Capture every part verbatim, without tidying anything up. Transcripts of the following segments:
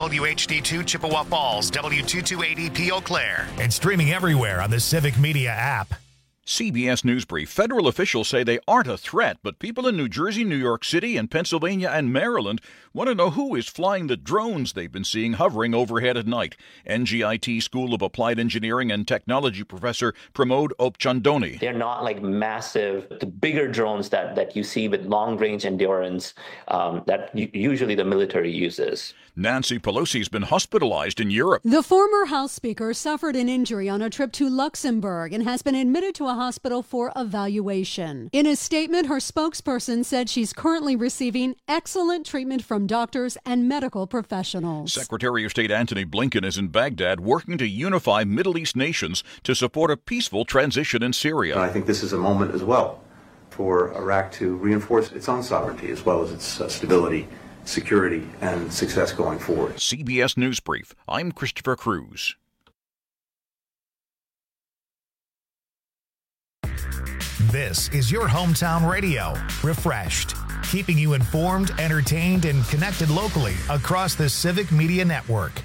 W H D two Chippewa Falls, W two two eight zero P Eau Claire, and streaming everywhere on the Civic Media app. C B S News Brief. Federal officials say they aren't a threat, but people in New Jersey, New York City, and Pennsylvania and Maryland want to know who is flying the drones they've been seeing hovering overhead at night. N G I T School of Applied Engineering and Technology professor Pramod Opchandoni. They're not like massive, the bigger drones that, that you see with long-range endurance um, that usually the military uses. Nancy Pelosi's been hospitalized in Europe. The former House Speaker suffered an injury on a trip to Luxembourg and has been admitted to a hospital for evaluation. In a statement, her spokesperson said she's currently receiving excellent treatment from doctors and medical professionals. Secretary of State Antony Blinken is in Baghdad working to unify Middle East nations to support a peaceful transition in Syria. And I think this is a moment as well for Iraq to reinforce its own sovereignty as well as its uh, stability, security, and success going forward. C B S News Brief. I'm Christopher Cruz. This is your hometown radio, Refreshed, keeping you informed, entertained, and connected locally across the Civic Media Network.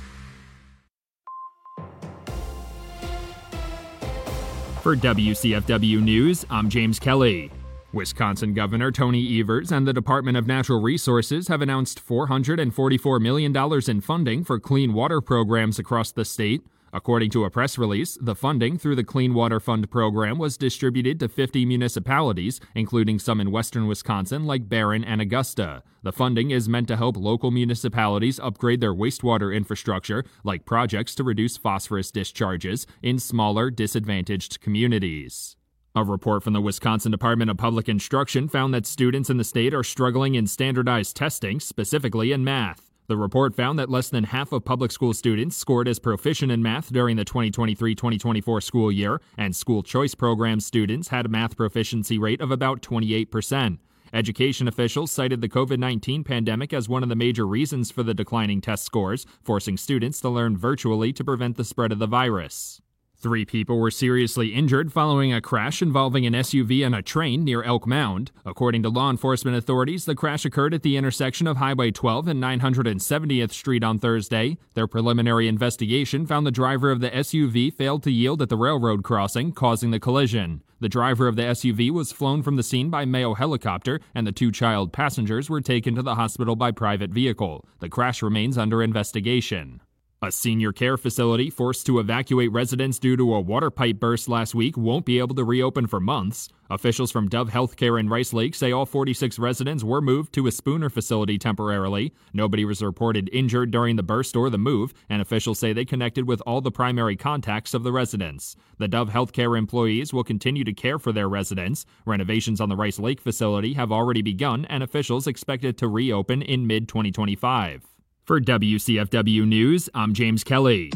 For W C F W News, I'm James Kelly. Wisconsin Governor Tony Evers and the Department of Natural Resources have announced four hundred forty-four million dollars in funding for clean water programs across the state. According to a press release, the funding through the Clean Water Fund program was distributed to fifty municipalities, including some in western Wisconsin like Barron and Augusta. The funding is meant to help local municipalities upgrade their wastewater infrastructure, like projects to reduce phosphorus discharges in smaller, disadvantaged communities. A report from the Wisconsin Department of Public Instruction found that students in the state are struggling in standardized testing, specifically in math. The report found that less than half of public school students scored as proficient in math during the twenty twenty-three twenty twenty-four school year, and school choice program students had a math proficiency rate of about twenty-eight percent. Education officials cited the covid nineteen pandemic as one of the major reasons for the declining test scores, forcing students to learn virtually to prevent the spread of the virus. Three people were seriously injured following a crash involving an S U V and a train near Elk Mound. According to law enforcement authorities, the crash occurred at the intersection of Highway twelve and nine hundred seventieth Street on Thursday. Their preliminary investigation found the driver of the S U V failed to yield at the railroad crossing, causing the collision. The driver of the S U V was flown from the scene by Mayo helicopter, and the two child passengers were taken to the hospital by private vehicle. The crash remains under investigation. A senior care facility forced to evacuate residents due to a water pipe burst last week won't be able to reopen for months. Officials from Dove Healthcare in Rice Lake say all forty-six residents were moved to a Spooner facility temporarily. Nobody was reported injured during the burst or the move, and officials say they connected with all the primary contacts of the residents. The Dove Healthcare employees will continue to care for their residents. Renovations on the Rice Lake facility have already begun, and officials expect it to reopen in mid twenty twenty-five. For W C F W News, I'm James Kelly.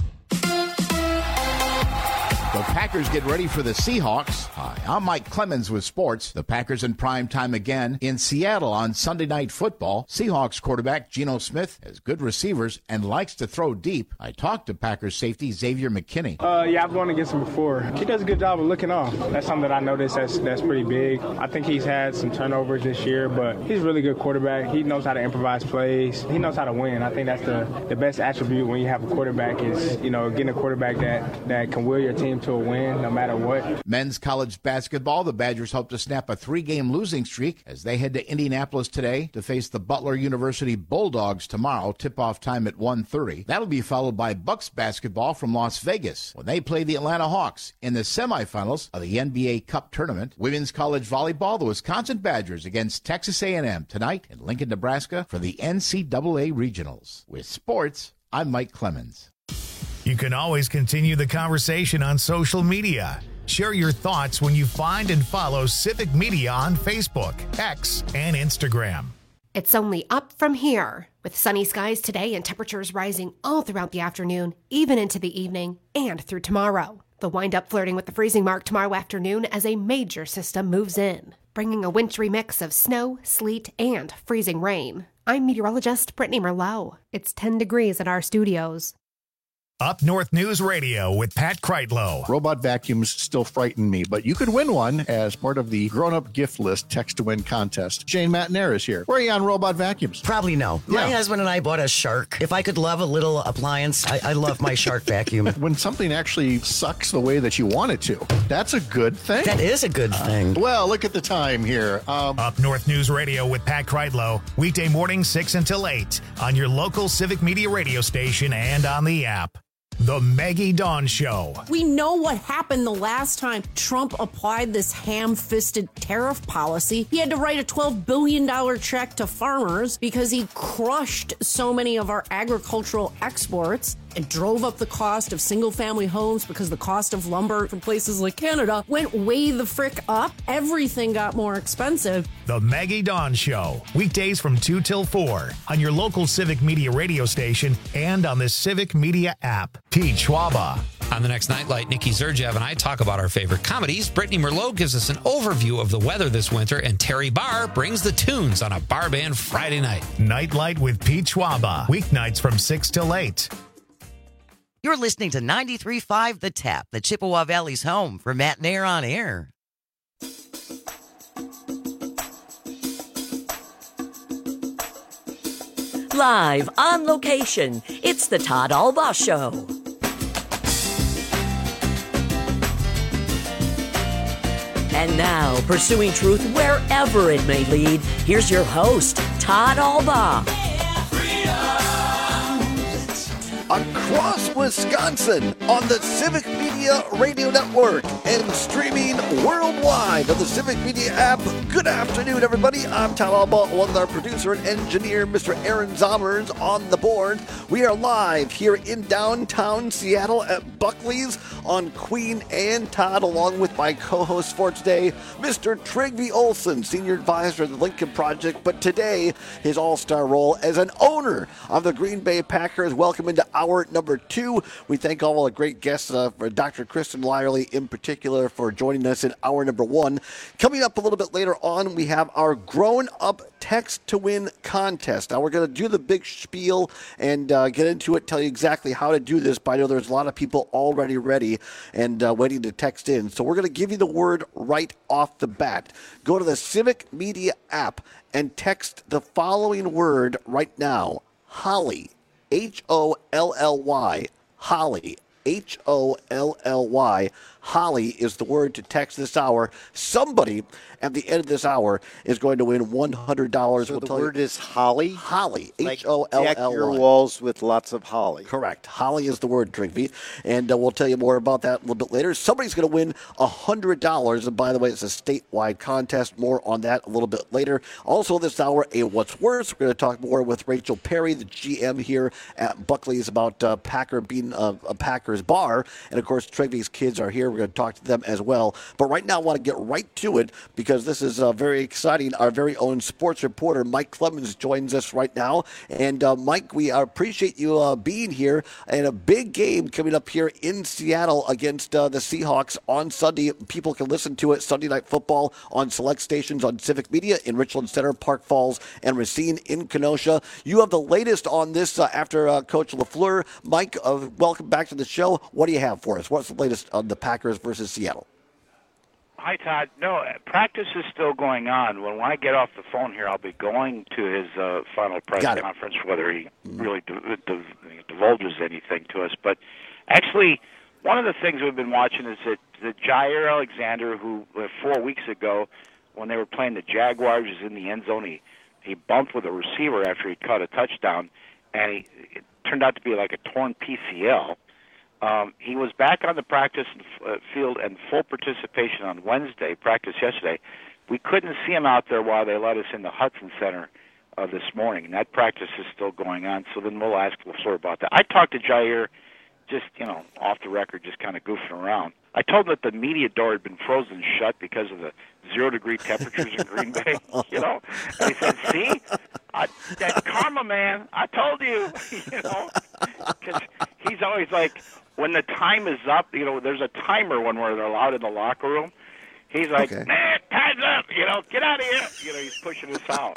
The Packers get ready for the Seahawks. Hi, I'm Mike Clemens with sports. The Packers in prime time again in Seattle on Sunday Night Football. Seahawks quarterback Geno Smith has good receivers and likes to throw deep. I talked to Packers safety Xavier McKinney. Uh, yeah, I've gone against him before. He does a good job of looking off. That's something that I noticed that's, that's pretty big. I think he's had some turnovers this year, but he's a really good quarterback. He knows how to improvise plays. He knows how to win. I think that's the, the best attribute when you have a quarterback is, you know, getting a quarterback that, that can will your team to a win no matter what. Men's college basketball, the Badgers hope to snap a three-game losing streak as they head to Indianapolis today to face the Butler University Bulldogs tomorrow, tip-off time at one thirty. That'll be followed by Bucks basketball from Las Vegas when they play the Atlanta Hawks in the semifinals of the N B A Cup tournament. Women's college volleyball, the Wisconsin Badgers against Texas A and M tonight in Lincoln, Nebraska for the N C double A Regionals. With sports, I'm Mike Clemens. You can always continue the conversation on social media. Share your thoughts when you find and follow Civic Media on Facebook, X, and Instagram. It's only up from here, with sunny skies today and temperatures rising all throughout the afternoon, even into the evening and through tomorrow. They'll wind up flirting with the freezing mark tomorrow afternoon as a major system moves in, bringing a wintry mix of snow, sleet, and freezing rain. I'm meteorologist Brittany Merlot. It's ten degrees at our studios. Up North News Radio with Pat Kreitlow. Robot vacuums still frighten me, but you could win one as part of the grown-up gift list text-to-win contest. Jane Matnair is here. Where are you on robot vacuums? Probably no. Yeah. My husband and I bought a Shark. If I could love a little appliance, I, I love my Shark vacuum. When something actually sucks the way that you want it to, that's a good thing. That is a good thing. Uh, well, look at the time here. Um, Up North News Radio with Pat Kreitlow, weekday mornings six until eight on your local Civic Media radio station and on the app. The Maggie Dawn Show. We know what happened the last time Trump applied this ham-fisted tariff policy. He had to write a twelve billion dollars check to farmers because he crushed so many of our agricultural exports and drove up the cost of single-family homes because the cost of lumber from places like Canada went way the frick up. Everything got more expensive. The Maggie Dawn Show, weekdays from two till four on your local Civic Media radio station and on the Civic Media app. Pete Schwaba. On the next Nightlight, Nikki Zerjev and I talk about our favorite comedies. Brittany Merlot gives us an overview of the weather this winter, and Terry Barr brings the tunes on a bar band Friday night. Nightlight with Pete Schwaba, weeknights from six till eight. You're listening to ninety-three point five The Tap, the Chippewa Valley's home for Matnair on Air. Live on location, it's the Todd Albaugh Show. And now, pursuing truth wherever it may lead, here's your host, Todd Albaugh. Across Wisconsin on the Civic Media Radio Network and streaming worldwide on the Civic Media app. Good afternoon, everybody. I'm Todd Albaugh, along with our producer and engineer, Mister Aaron Zommers, on the board. We are live here in downtown Seattle at Buckley's on Queen and Todd, along with my co-host for today, Mister Trygve Olsen, Senior Advisor of the Lincoln Project, but today his all-star role as an owner of the Green Bay Packers. Welcome into hour number two. We thank all the great guests, uh, for Doctor Kristen Lyerly in particular, for joining us in hour number one. Coming up a little bit later on, we have our Grown Up Text to Win contest. Now, we're going to do the big spiel and uh, get into it, tell you exactly how to do this, but I know there's a lot of people already ready and uh, waiting to text in. So we're going to give you the word right off the bat. Go to the Civic Media app and text the following word right now: Holly. H O L L Y, Holly, H O L L Y. Holly is the word to text this hour. Somebody at the end of this hour is going to win one hundred dollars. So we'll the tell word you. is holly? Holly, like H O L L Y. Deck your walls with lots of holly. Correct. Holly is the word, Trygve. And uh, we'll tell you more about that a little bit later. Somebody's going to win one hundred dollars. And by the way, it's a statewide contest. More on that a little bit later. Also this hour, a What's Worse. We're going to talk more with Rachel Perry, the G M here at Buckley's, about uh, Packer being a, a Packers bar. And, of course, Trygve's kids are here. We're going to talk to them as well. But right now, I want to get right to it because this is uh, very exciting. Our very own sports reporter, Mike Clemens, joins us right now. And, uh, Mike, we appreciate you uh, being here. And a big game coming up here in Seattle against uh, the Seahawks on Sunday. People can listen to it Sunday Night Football on select stations on Civic Media in Richland Center, Park Falls, and Racine in Kenosha. You have the latest on this uh, after uh, Coach LaFleur. Mike, uh, welcome back to the show. What do you have for us? What's the latest on the Packers versus Seattle? Hi, Todd. No, practice is still going on. When, when I get off the phone here, I'll be going to his uh, final press conference, whether he really div- div- divulges anything to us. But actually, one of the things we've been watching is that, that Jair Alexander, who uh, four weeks ago, when they were playing the Jaguars, was in the end zone, he, he bumped with a receiver after he caught a touchdown, and he, it turned out to be like a torn P C L. Um, he was back on the practice field and full participation on Wednesday, practice yesterday. We couldn't see him out there while they let us in the Hudson Center uh, this morning, and that practice is still going on, so then we'll ask LaFleur about that. I talked to Jair just, you know, off the record, just kind of goofing around. I told him that the media door had been frozen shut because of the zero-degree temperatures in Green Bay, you know. And he said, see, I, that karma, man, I told you, you know, because he's always like, when the time is up, you know, there's a timer when we're allowed in the locker room. He's like, okay. Man, time's up, you know, get out of here. You know, he's pushing us out.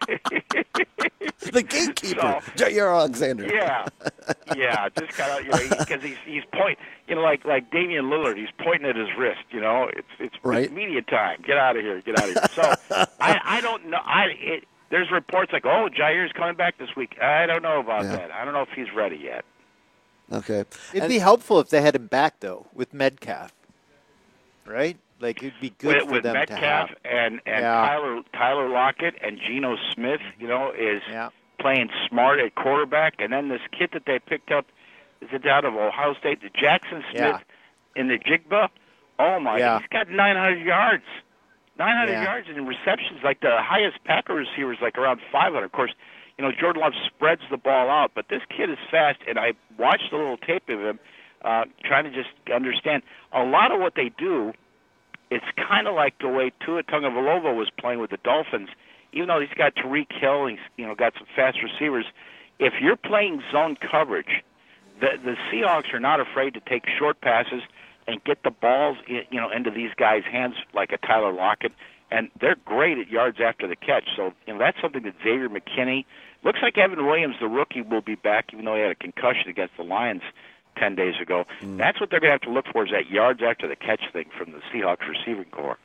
The gatekeeper, So- Jair Alexander. Yeah, yeah, just kind of, you know, because he's he's point, you know, like like Damian Lillard, he's pointing at his wrist. You know, it's it's, Right. it's media time. Get out of here, get out of here. So I I don't know. I it, there's reports like, oh, Jair's coming back this week. I don't know about Yeah. that. I don't know if he's ready yet. Okay. It'd And- be helpful if they had him back, though, with Metcalf. Right? Like, it'd be good with, for with them Metcalf to have. and and Yeah. Tyler Tyler Lockett and Geno Smith, you know, is Yeah. playing smart at quarterback, and then this kid that they picked up is it out of Ohio State, the Jackson Smith in the Jigba. Oh my! Yeah. He's got nine hundred yards, nine hundred Yeah. yards in receptions. Like the highest Packer receiver is like around five hundred. Of course, you know Jordan Love spreads the ball out, but this kid is fast, and I watched a little tape of him, uh, trying to just understand a lot of what they do. It's kind of like the way Tua Tagovailoa was playing with the Dolphins. Even though he's got Tyreek Hill, he's you know got some fast receivers. If you're playing zone coverage, the the Seahawks are not afraid to take short passes and get the balls you know into these guys' hands like a Tyler Lockett, and they're great at yards after the catch. So you know that's something that Xavier McKinney looks like. Evan Williams, the rookie, will be back, even though he had a concussion against the Lions ten days ago. Mm. That's what they're going to have to look for is that yards after the catch thing from the Seahawks receiving corps.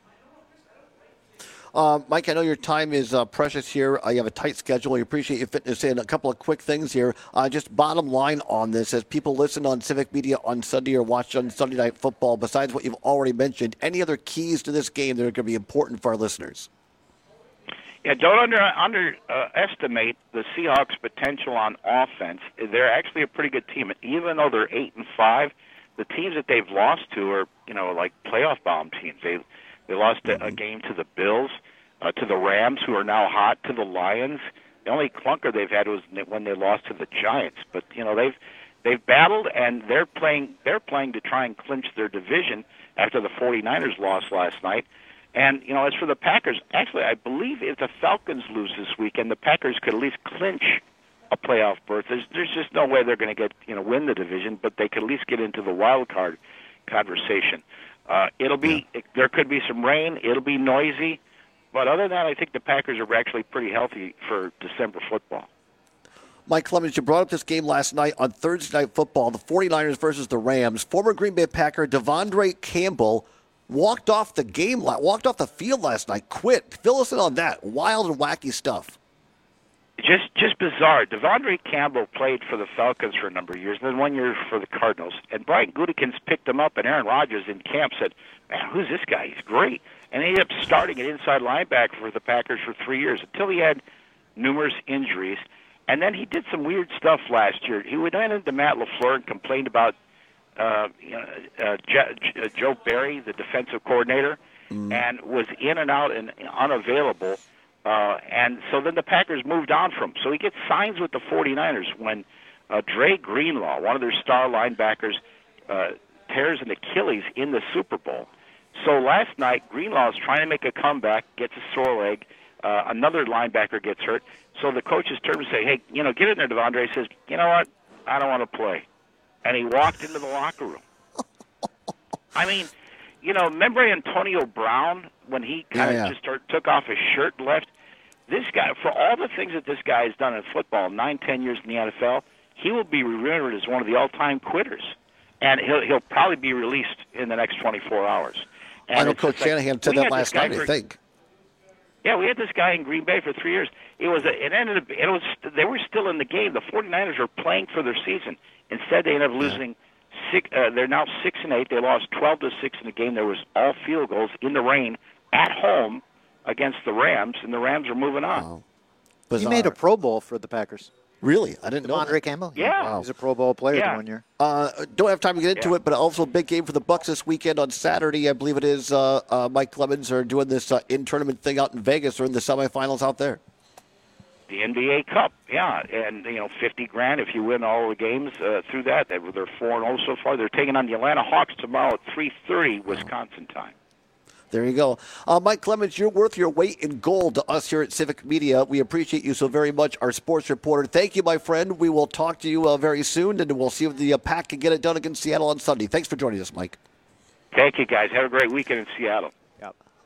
Uh, Mike, I know your time is uh, precious here. Uh, you have a tight schedule. We appreciate your fitness in. A couple of quick things here. Uh, just bottom line on this, as people listen on Civic Media on Sunday or watch on Sunday Night Football, besides what you've already mentioned, any other keys to this game that are going to be important for our listeners? Yeah, don't under underestimate the Seahawks' potential on offense. They're actually a pretty good team, and even though they're eight and five, the teams that they've lost to are you know like playoff bound teams. They they lost a, a game to the Bills, uh, to the Rams, who are now hot, to the Lions. The only clunker they've had was when they lost to the Giants. But you know they've they've battled, and they're playing they're playing to try and clinch their division after the 49ers lost last night. And, you know, as for the Packers, actually, I believe if the Falcons lose this weekend, the Packers could at least clinch a playoff berth. There's, there's just no way they're going to get, you know, win the division, but they could at least get into the wild card conversation. Uh, it'll be, yeah. There could be some rain. It'll be noisy. But other than that, I think the Packers are actually pretty healthy for December football. Mike Clemens, you brought up this game last night on Thursday Night Football, the 49ers versus the Rams. Former Green Bay Packer Devondre Campbell walked off the game, walked off the field last night, quit. Fill us in on that. Wild and wacky stuff. Just just bizarre. Devondre Campbell played for the Falcons for a number of years, and then one year for the Cardinals. And Brian Gutekunst picked him up, and Aaron Rodgers in camp said, man, who's this guy? He's great. And he ended up starting at inside linebacker for the Packers for three years until he had numerous injuries. And then he did some weird stuff last year. He went into Matt LaFleur and complained about Uh, you know, uh, J- Joe Barry, the defensive coordinator, mm. and was in and out and unavailable. Uh, and so then the Packers moved on from him. So he gets signs with the 49ers when uh, Dre Greenlaw, one of their star linebackers, uh, tears an Achilles in the Super Bowl. So last night, Greenlaw is trying to make a comeback, gets a sore leg. Uh, another linebacker gets hurt. So the coaches turn and say, hey, you know, get in there, Devondre. He says, you know what? I don't want to play. And he walked into the locker room. I mean, you know, remember Antonio Brown when he kind of yeah, yeah. just start, took off his shirt and left? This guy, for all the things that this guy has done in football, nine, ten years in the N F L, he will be remembered as one of the all-time quitters. And he'll he'll probably be released in the next twenty-four hours. And I know it's Coach just like, Shanahan said we that had last this guy night, for- I think. Yeah, we had this guy in Green Bay for three years. It was a, it ended up it was they were still in the game. The 49ers were playing for their season. Instead, they ended up losing six. Uh, they're now six and eight. They lost twelve to six in the game. There was all field goals in the rain at home against the Rams, and the Rams are moving on. Wow. He Bizarre. made a Pro Bowl for the Packers. Really? I didn't know Devondre that. Campbell? Yeah. Wow. He's a Pro Bowl player Yeah. one year. Uh, don't have time to get into Yeah. it, but also a big game for the Bucks this weekend on Saturday. I believe it is. Uh, uh, Mike Clemens are doing this uh, in-tournament thing out in Vegas. They're in the semifinals out there. The N B A Cup, yeah, and you know, fifty grand if you win all the games uh, through that. They, they're four and zero so far. They're taking on the Atlanta Hawks tomorrow at three thirty Wisconsin time. There you go. Uh, Mike Clemens, you're worth your weight in gold to us here at Civic Media. We appreciate you so very much, our sports reporter. Thank you, my friend. We will talk to you uh, very soon, and we'll see if the uh, Pack can get it done against Seattle on Sunday. Thanks for joining us, Mike. Thank you, guys. Have a great weekend in Seattle. Yep.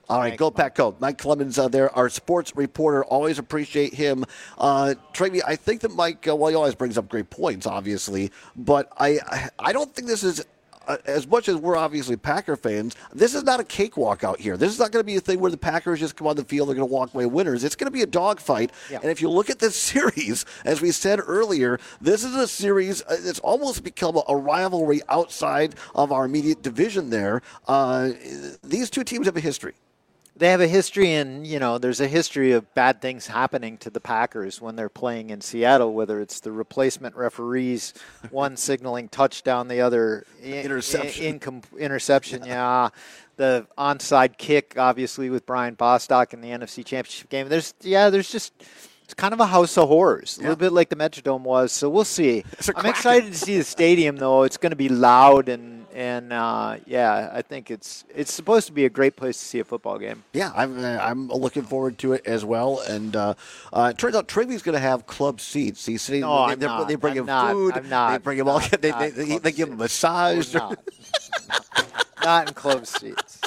All right, go Pack Go. Mike Clemens uh, there, our sports reporter. Always appreciate him. Uh, Trey, I think that Mike, uh, well, he always brings up great points, obviously, but I, I, I don't think this is, uh, as much as we're obviously Packer fans, this is not a cakewalk out here. This is not going to be a thing where the Packers just come on the field, they're going to walk away winners. It's going to be a dogfight. Yeah. And if you look at this series, as we said earlier, this is a series uh, that's almost become a, a rivalry outside of our immediate division there. Uh, these two teams have a history. They have a history, and, you know, there's a history of bad things happening to the Packers when they're playing in Seattle, whether it's the replacement referees, one signaling touchdown, the other interception. In, in, in, interception, yeah. The onside kick, obviously, with Brian Bostock in the N F C Championship game. There's, yeah, there's just... It's kind of a house of horrors, a yeah. little bit like the Metrodome was. So we'll see. I'm excited to see the stadium, though. It's going to be loud and and uh, yeah, I think it's it's supposed to be a great place to see a football game. Yeah, I'm uh, I'm looking forward to it as well. And uh, uh, it turns out Trigby's going to have club seats. He's sitting. No, they, I'm not. they bring I'm him not. food. I'm not. They bring him not, all. They, not they, they, they give him a massage. Not. not in club seats.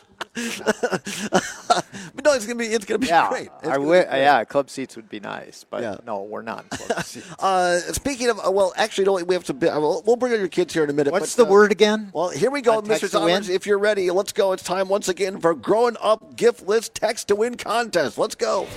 But no, it's gonna be it's gonna be yeah, great. I w- yeah, club seats would be nice, but yeah. no, we're not in club seats. uh, speaking of, uh, well, actually, no, we have to. We'll, we'll bring on your kids here in a minute. What's but, the uh, word again? Well, here we go, uh, Mister Thomas. If you're ready, let's go. It's time once again for Growing Up Gift List Text to Win contest. Let's go.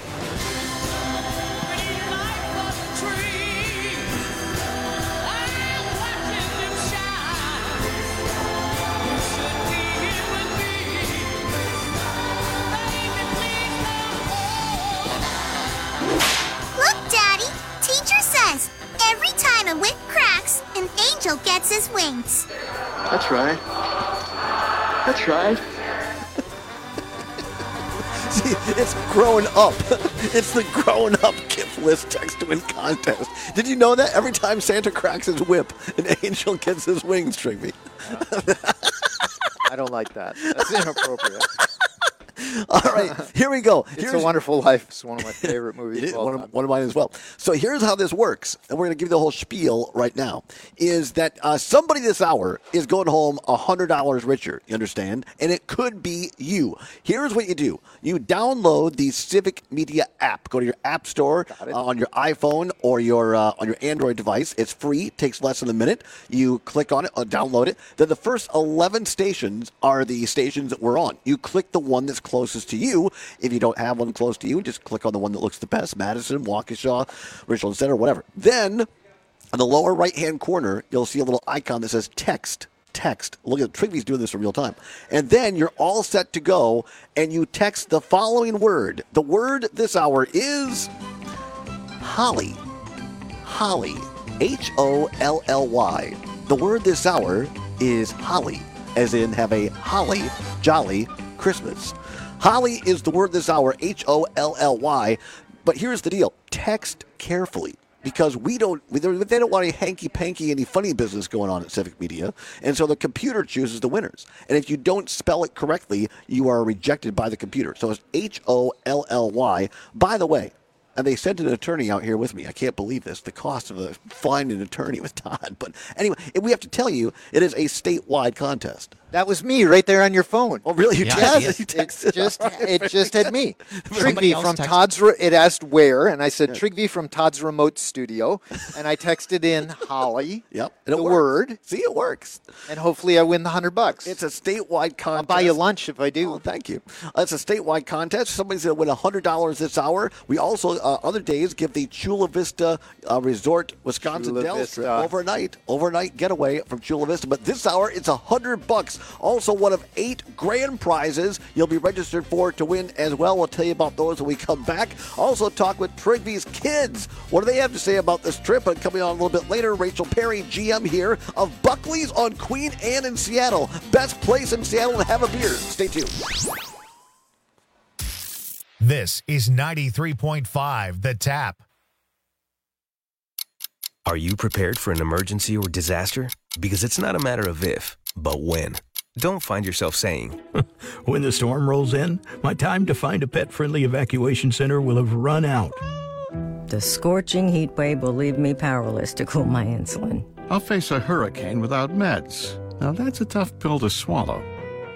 A whip cracks, an angel gets his wings. That's right. That's right. See, it's growing up. It's the growing up gift list text to win contest. Did you know that? Every time Santa cracks his whip, an angel gets his wings, Trigby. I don't like that. That's inappropriate. All right, here we go. It's Here's, a Wonderful Life. It's one of my favorite movies. It is, well one, of, one of mine as well. So here's how this works, and we're going to give you the whole spiel right now, is that uh, somebody this hour is going home one hundred dollars richer, you understand? And it could be you. Here's what you do. You download the Civic Media app. Go to your app store uh, on your iPhone or your uh, on your Android device. It's free. Takes less than a minute. You click on it, uh, download it. Then the first eleven stations are the stations that we're on. You click the one that's closest to you. If you don't have one close to you, just click on the one that looks the best. Madison, Waukesha, Richland Center, whatever. Then, on the lower right-hand corner, you'll see a little icon that says text. Text. Look at Trigby's doing this in real time. And then you're all set to go, and you text the following word. The word this hour is Holly. Holly. H O L L Y. The word this hour is holly, as in have a holly, jolly Christmas. Holly is the word this hour, H O L L Y. But here's the deal. Text carefully. Because we don't, they don't want any hanky-panky, any funny business going on at Civic Media. And so the computer chooses the winners. And if you don't spell it correctly, you are rejected by the computer. So it's H O L L Y. By the way, and they sent an attorney out here with me. I can't believe this, the cost of a finding an attorney with Todd. But anyway, we have to tell you, it is a statewide contest. That was me right there on your phone. Oh, really? You yeah, texted? You texted. It just, it just had me. Trigby from Todd's, re- it asked where, and I said, Trigby from Todd's remote studio, and I texted in Holly, yep, the word. See, it works. And hopefully I win the one hundred bucks. It's a statewide contest. I'll buy you lunch if I do. Oh, thank you. Uh, it's a statewide contest. Somebody's going to win one hundred dollars this hour. We also, uh, other days, give the Chula Vista uh, Resort Wisconsin Chula Dells trip Vista. overnight. Overnight getaway from Chula Vista. But this hour, it's one hundred bucks. Also, one of eight grand prizes you'll be registered for to win as well. We'll tell you about those when we come back. Also talk with Trigby's kids. What do they have to say about this trip? And coming on a little bit later, Rachel Perry, G M here of Buckley's on Queen Anne in Seattle. Best place in Seattle to have a beer. Stay tuned. This is ninety-three point five The Tap. Are you prepared for an emergency or disaster? Because it's not a matter of if, but when. Don't find yourself saying, when the storm rolls in, my time to find a pet-friendly evacuation center will have run out. The scorching heat wave will leave me powerless to cool my insulin. I'll face a hurricane without meds. Now that's a tough pill to swallow.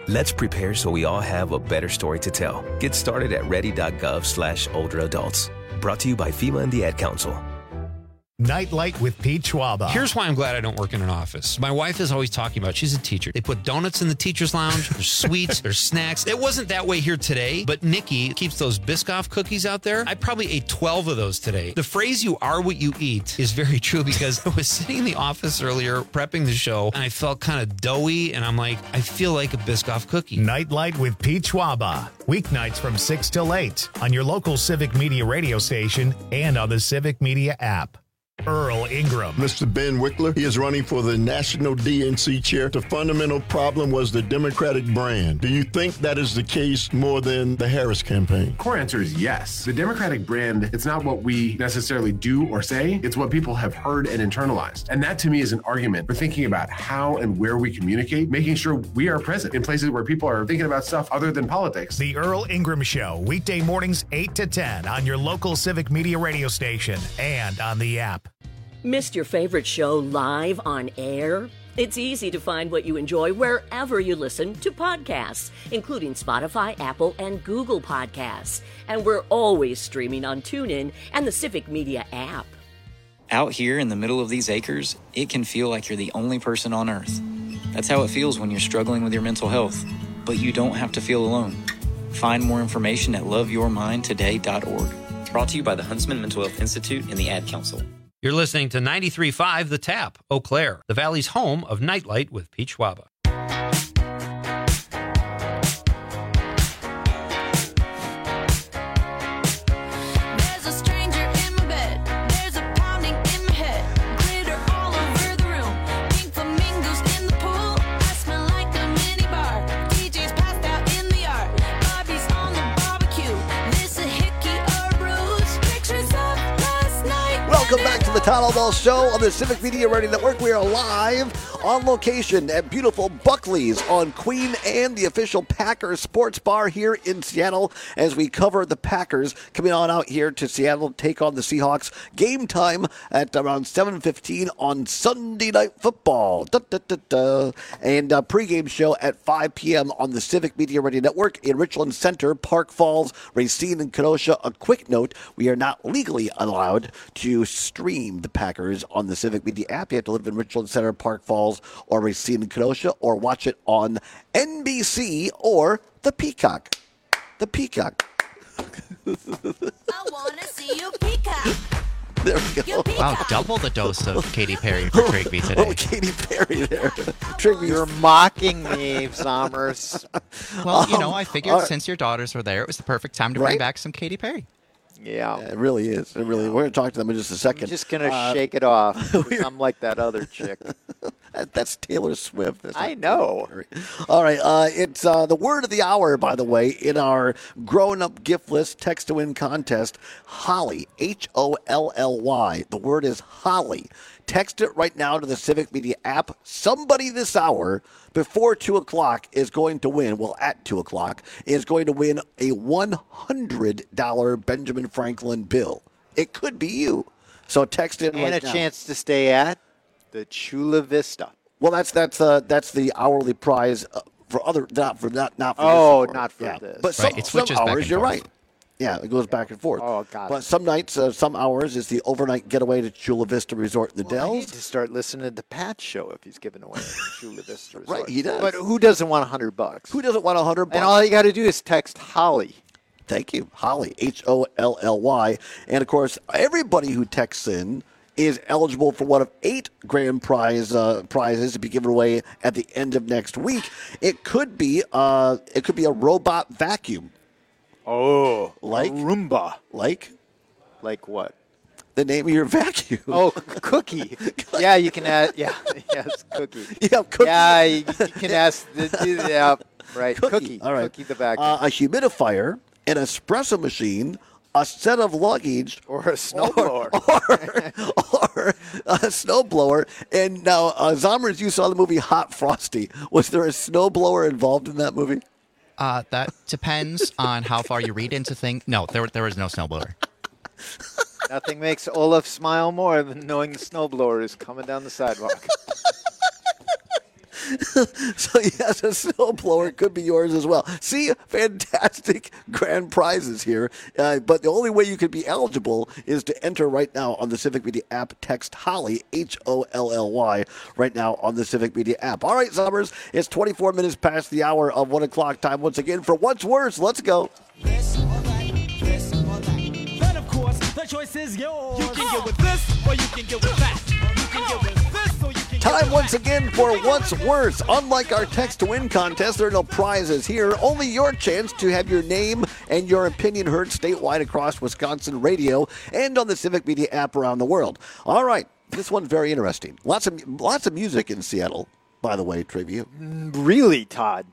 Let's prepare so we all have a better story to tell. Get started at ready.gov slash older adults. Brought to you by FEMA and the Ad Council. Nightlight with Pete Schwaba. Here's why I'm glad I don't work in an office. My wife is always talking about, she's a teacher. They put donuts in the teacher's lounge. There's sweets. There's snacks. It wasn't that way here today, but Nikki keeps those Biscoff cookies out there. I probably ate twelve of those today. The phrase, you are what you eat, is very true because I was sitting in the office earlier prepping the show, and I felt kind of doughy, and I'm like, I feel like a Biscoff cookie. Nightlight with Pete Schwaba. Weeknights from six till eight on your local Civic Media radio station and on the Civic Media app. Earl Ingram. Mister Ben Wickler, he is running for the National D N C chair. The fundamental problem was the Democratic brand. Do you think that is the case more than the Harris campaign? Core answer is yes. The Democratic brand, it's not what we necessarily do or say, it's what people have heard and internalized. And that to me is an argument for thinking about how and where we communicate, making sure we are present in places where people are thinking about stuff other than politics. The Earl Ingram Show, weekday mornings eight to ten on your local Civic Media radio station and on the app. Missed your favorite show live on air? It's easy to find what you enjoy wherever you listen to podcasts, including Spotify, Apple, and Google Podcasts. And we're always streaming on TuneIn and the Civic Media app. Out here in the middle of these acres, it can feel like you're the only person on Earth. That's how it feels when you're struggling with your mental health. But you don't have to feel alone. Find more information at love your mind today dot org. Brought to you by the Huntsman Mental Health Institute and the Ad Council. You're listening to ninety-three point five The Tap, Eau Claire, the Valley's home of Nightlight with Pete Schwaba. Welcome back to the Todd Ball Show on the Civic Media Radio Network. We are live on location at beautiful Buckley's on Queen Anne, the official Packers sports bar here in Seattle, as we cover the Packers coming on out here to Seattle to take on the Seahawks. Game time at around seven fifteen on Sunday Night Football. Da, da, da, da. And a pregame show at five p.m. on the Civic Media Radio Network in Richland Center, Park Falls, Racine, and Kenosha. A quick note, we are not legally allowed to stream the Packers on the Civic Media app. You have to live in Richland Center, Park Falls, or Racine and Kenosha, or watch it on N B C or the Peacock. The Peacock. I want to see you peacock. There we go. Wow, double the dose of Katy Perry for Trigby today. Oh, Katy Perry there. Trigby, you're mocking me, Zommers. Well, you know, I Um, figured all right. since your daughters were there, it was the perfect time to Right? bring back some Katy Perry. Yeah. Yeah, it really is. It really. We're going to talk to them in just a second. I'm just going to Uh, shake it off. I'm like that other chick. that- That's Taylor Swift. That's I not know. Katy Perry. All right. Uh, it's uh, the word of the hour, by the way, in our grown-up gift list text to win contest. Holly, H O L L Y. The word is Holly. Text it right now to the Civic Media app. Somebody this hour before two o'clock is going to win, well, at two o'clock, is going to win a one hundred dollars Benjamin Franklin bill. It could be you. So text in And right a now. chance to stay at the Chula Vista. Well, that's that's uh, that's the hourly prize uh, for other not for not not for Oh, this hour. not for yeah. this. But some, Right, it some switches back hours and you're forth. right. Yeah, it goes back and forth. Oh, got But it. some nights, uh, some hours is the overnight getaway to Chula Vista Resort in the Well, I need Dells. to start listening to Pat's show if he's giving away a Chula Vista Resort. Right, he does. But who doesn't want a hundred bucks? Who doesn't want a hundred bucks? And all you got to do is text Holly. Thank you, Holly, H O L L Y, and of course, everybody who texts in is eligible for one of eight grand prize uh, prizes to be given away at the end of next week. It could be uh, it could be a robot vacuum. Oh, Like? a Roomba. Like Like what? the name of your vacuum. Oh, Cookie. Yeah, you can ask. Yeah, yes, Cookie. Yeah, Cookie. Yeah, you, you can ask. The, yeah, right. Cookie. Cookie. All right. Cookie the vacuum. Uh, a humidifier, an espresso machine, a set of luggage, or a snowblower. or, or a snowblower. And now, uh, Zommers, you saw the movie Hot Frosty. Was there a snowblower involved in that movie? Uh, that depends on how far you read into things. No, there there was no snowblower. Nothing makes Olaf smile more than knowing the snowblower is coming down the sidewalk. So, yes, a snowblower could be yours as well. See, fantastic grand prizes here. Uh, but the only way you could be eligible is to enter right now on the Civic Media app. Text Holly, H O L L Y, right now on the Civic Media app. All right, Summers, it's twenty-four minutes past the hour of one o'clock time once again for What's Worse. Let's go. This or that, this or that. Then, of course, the choice is yours. You can get with this or you can get with that. You can get with this or you can get Time with once that. again for What's Worse. Unlike our text to win contest, there are no prizes here. Only your chance to have your name and your opinion heard statewide across Wisconsin radio and on the Civic Media app around the world. All right, this one's very interesting. Lots of lots of music in Seattle, by the way, Trivia. Really, Todd?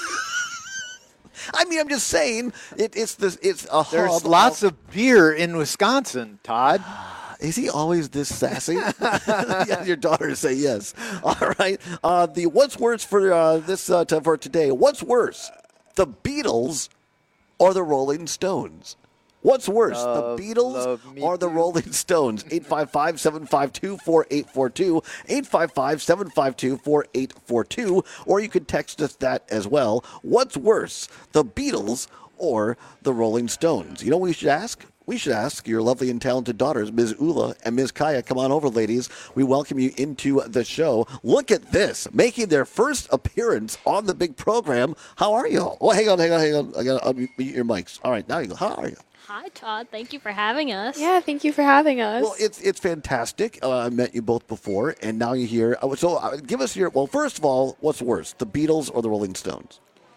I mean, I'm just saying it, it's this. It's a There's hub lots of beer in Wisconsin, Todd. Is he always this sassy? Yeah, your daughter say yes. All right. Uh, the what's worse for uh, this uh, t- for today? What's worse, the Beatles or the Rolling Stones? What's worse, Love, the Beatles love me or the too. Rolling Stones? eight five five, seven five two, four eight four two, eight five five, seven five two, four eight four two, or you can text us that as well. What's worse, the Beatles or the Rolling Stones? You know what we should ask? We should ask your lovely and talented daughters, Miz Ula and Miz Kaya. Come on over, ladies. We welcome you into the show. Look at this, making their first appearance on the big program. How are you? Oh, hang on, hang on, hang on. I got to unmute your mics. All right, now you go. How are you? Hi, Todd. Thank you for having us. Yeah, thank you for having us. Well, it's it's fantastic. Uh, I met you both before, and now you're here. Uh, So uh, give us your, well, first of all, what's worse, the Beatles or the Rolling Stones?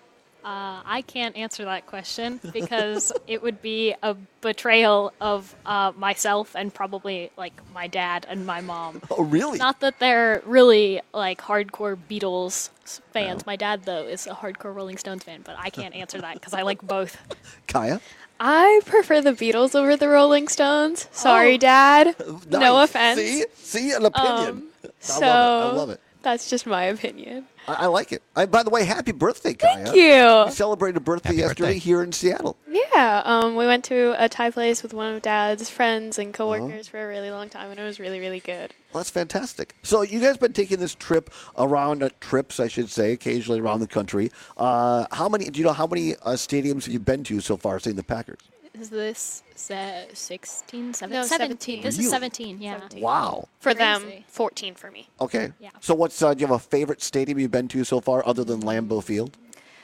Uh, I can't answer that question because it would be a betrayal of uh, myself and probably like my dad and my mom. Oh, really? Not that they're really like hardcore Beatles fans. My dad, though, is a hardcore Rolling Stones fan, but I can't answer that because I like both. Kaya? I prefer the Beatles over the Rolling Stones. Sorry, Oh. Dad. No Nice. offense. See? See? An opinion. Um, I so love it. I love it. That's just my opinion. I, I like it. I, by the way, happy birthday, Kaya. Thank you. You celebrated a birthday Happy yesterday birthday. here in Seattle. Yeah, um, we went to a Thai place with one of Dad's friends and coworkers for a really long time, and it was really, really good. Well, that's fantastic. So you guys been taking this trip around, uh, trips, I should say, occasionally around the country. Uh, how many, do you know how many uh, stadiums have you been to so far, seeing the Packers? Is this se- sixteen, seventeen? No, seventeen. This Really? is seventeen, yeah. Wow. For them, Crazy. fourteen for me. Okay. Yeah. So what's, uh, do you have a favorite stadium you've been to so far other than Lambeau Field?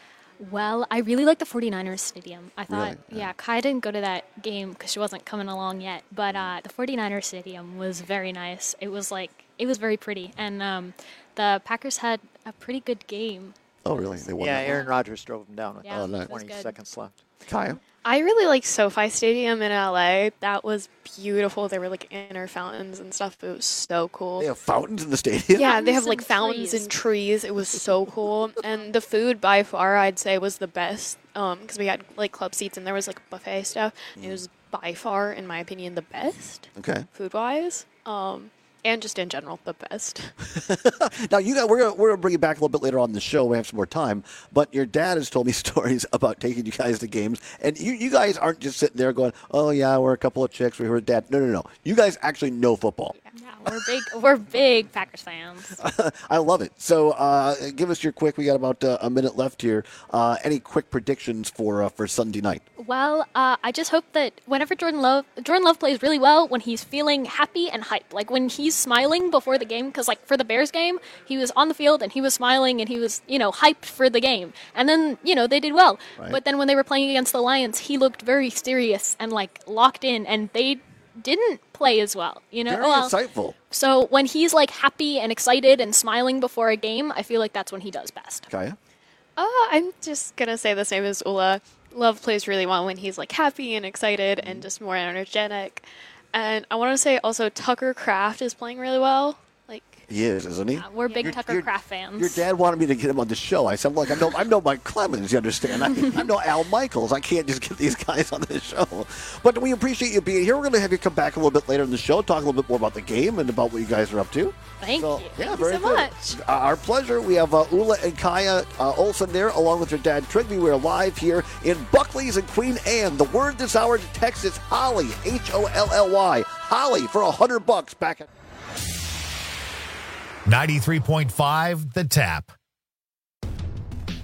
Well, I really like the 49ers stadium. I thought, Really? yeah, Kai didn't go to that game because she wasn't coming along yet. But uh, the 49ers stadium was very nice. It was like, it was very pretty. And um, the Packers had a pretty good game. Oh, really? They won Yeah, that one? Aaron Rodgers drove him down with Yeah, Oh, nice. it was twenty good. seconds left. Kaya? I really like SoFi Stadium in L A. That was beautiful. There were like inner fountains and stuff. It was so cool. They have fountains in the stadium? Yeah, they have Fountains like and fountains trees. and trees. It was so cool. And the food by far, I'd say, was the best because we had like club seats and there was like buffet stuff. It was by far, in my opinion, the best Okay. food wise. Um, and just in general, the best. Now, you got, we're gonna, we're gonna bring you back a little bit later on in the show. We have some more time, but your dad has told me stories about taking you guys to games, and you, you guys aren't just sitting there going, "Oh yeah, we're a couple of chicks. We heard dad." No, no, no. You guys actually know football. Yeah, we're big, we're big Packers fans. I love it. So, uh, give us your quick. We got about uh, a minute left here. Uh, any quick predictions for uh, for Sunday night? Well, uh, I just hope that whenever Jordan Love, Jordan Love plays really well when he's feeling happy and hype. Like when he's smiling before the game, because like for the Bears game, he was on the field and he was smiling and he was, you know, hyped for the game. And then, you know, they did well. Right. But then when they were playing against the Lions, he looked very serious and like locked in, and they didn't play as well. You know, Very well, insightful. so when he's like happy and excited and smiling before a game, I feel like that's when he does best. Kaya? Uh, I'm just gonna say the same as Ula. Love plays really well when he's like happy and excited and just more energetic. And I want to say also Tucker Kraft is playing really well. Like He is, isn't he? Uh, we're big Your- Tucker your- Kraft fans. Your dad wanted me to get him on the show. I said, "Look, I'm no, I'm no Mike Clemens. You understand? I, I'm no Al Michaels. I can't just get these guys on the show." But we appreciate you being here. We're going to have you come back a little bit later in the show, talk a little bit more about the game and about what you guys are up to. Thank So, you. Yeah, Thank very you so good. much. Uh, our pleasure. We have uh, Ula and Kaya uh, Olsen there, along with their dad Trigby. We're live here in Buckley's and Queen Anne. The word this hour to text is Holly, H O L L Y. Holly for a hundred bucks. Back at ninety-three point five The Tap.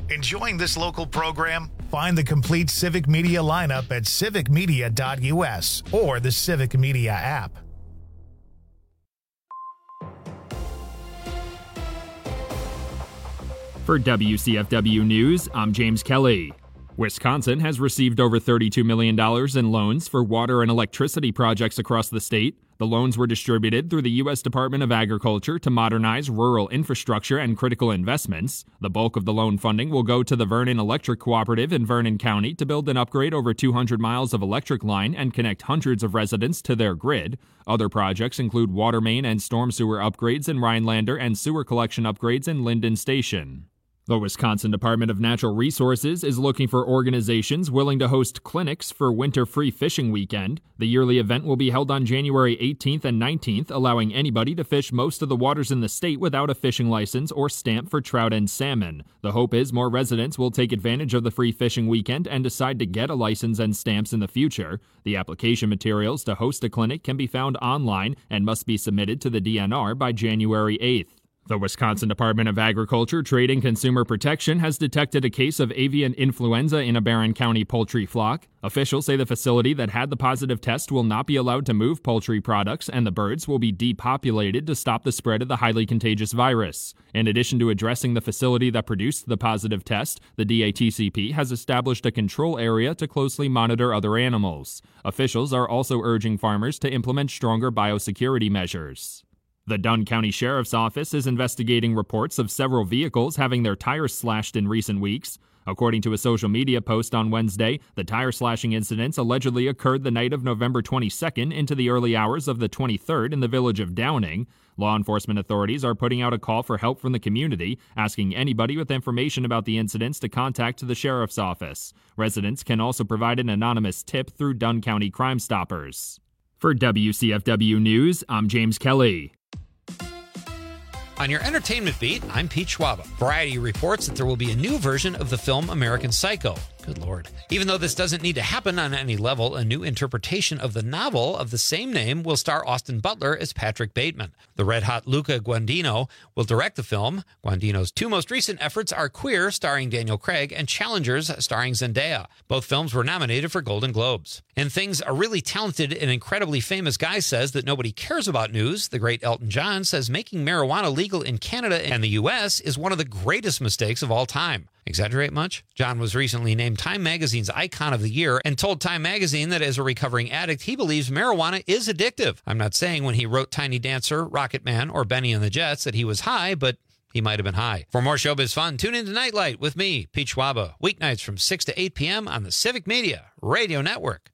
Enjoying this local program? Find the complete Civic Media lineup at civic media dot u s or the Civic Media app. For W C F W News, I'm James Kelly. Wisconsin has received over thirty-two million dollars in loans for water and electricity projects across the state. The loans were distributed through the U S Department of Agriculture to modernize rural infrastructure and critical investments. The bulk of the loan funding will go to the Vernon Electric Cooperative in Vernon County to build and upgrade over two hundred miles of electric line and connect hundreds of residents to their grid. Other projects include water main and storm sewer upgrades in Rhinelander and sewer collection upgrades in Linden Station. The Wisconsin Department of Natural Resources is looking for organizations willing to host clinics for Winter Free Fishing Weekend. The yearly event will be held on January eighteenth and nineteenth, allowing anybody to fish most of the waters in the state without a fishing license or stamp for trout and salmon. The hope is more residents will take advantage of the free fishing weekend and decide to get a license and stamps in the future. The application materials to host a clinic can be found online and must be submitted to the D N R by January eighth. The Wisconsin Department of Agriculture, Trade, and Consumer Protection has detected a case of avian influenza in a Barron County poultry flock. Officials say the facility that had the positive test will not be allowed to move poultry products, and the birds will be depopulated to stop the spread of the highly contagious virus. In addition to addressing the facility that produced the positive test, the D A T C P has established a control area to closely monitor other animals. Officials are also urging farmers to implement stronger biosecurity measures. The Dunn County Sheriff's Office is investigating reports of several vehicles having their tires slashed in recent weeks. According to a social media post on Wednesday, the tire slashing incidents allegedly occurred the night of November twenty-second into the early hours of the twenty-third in the village of Downing. Law enforcement authorities are putting out a call for help from the community, asking anybody with information about the incidents to contact the Sheriff's Office. Residents can also provide an anonymous tip through Dunn County Crime Stoppers. For W C F W News, I'm James Kelly. On your entertainment beat, I'm Pete Schwaba. Variety reports that there will be a new version of the film American Psycho. Good Lord. Even though this doesn't need to happen on any level, a new interpretation of the novel of the same name will star Austin Butler as Patrick Bateman. The red-hot Luca Guadagnino will direct the film. Guadagnino's two most recent efforts are Queer, starring Daniel Craig, and Challengers, starring Zendaya. Both films were nominated for Golden Globes. In things a really talented and incredibly famous guy says that nobody cares about news, the great Elton John says making marijuana legal in Canada and the U S is one of the greatest mistakes of all time. Exaggerate much? John was recently named Time Magazine's Icon of the Year and told Time Magazine that as a recovering addict, he believes marijuana is addictive. I'm not saying when he wrote Tiny Dancer, Rocket Man, or Benny and the Jets that he was high, but he might have been high. For more showbiz fun, tune in to Nightlight with me, Pete Schwaba, weeknights from six to eight p.m. on the Civic Media Radio Network.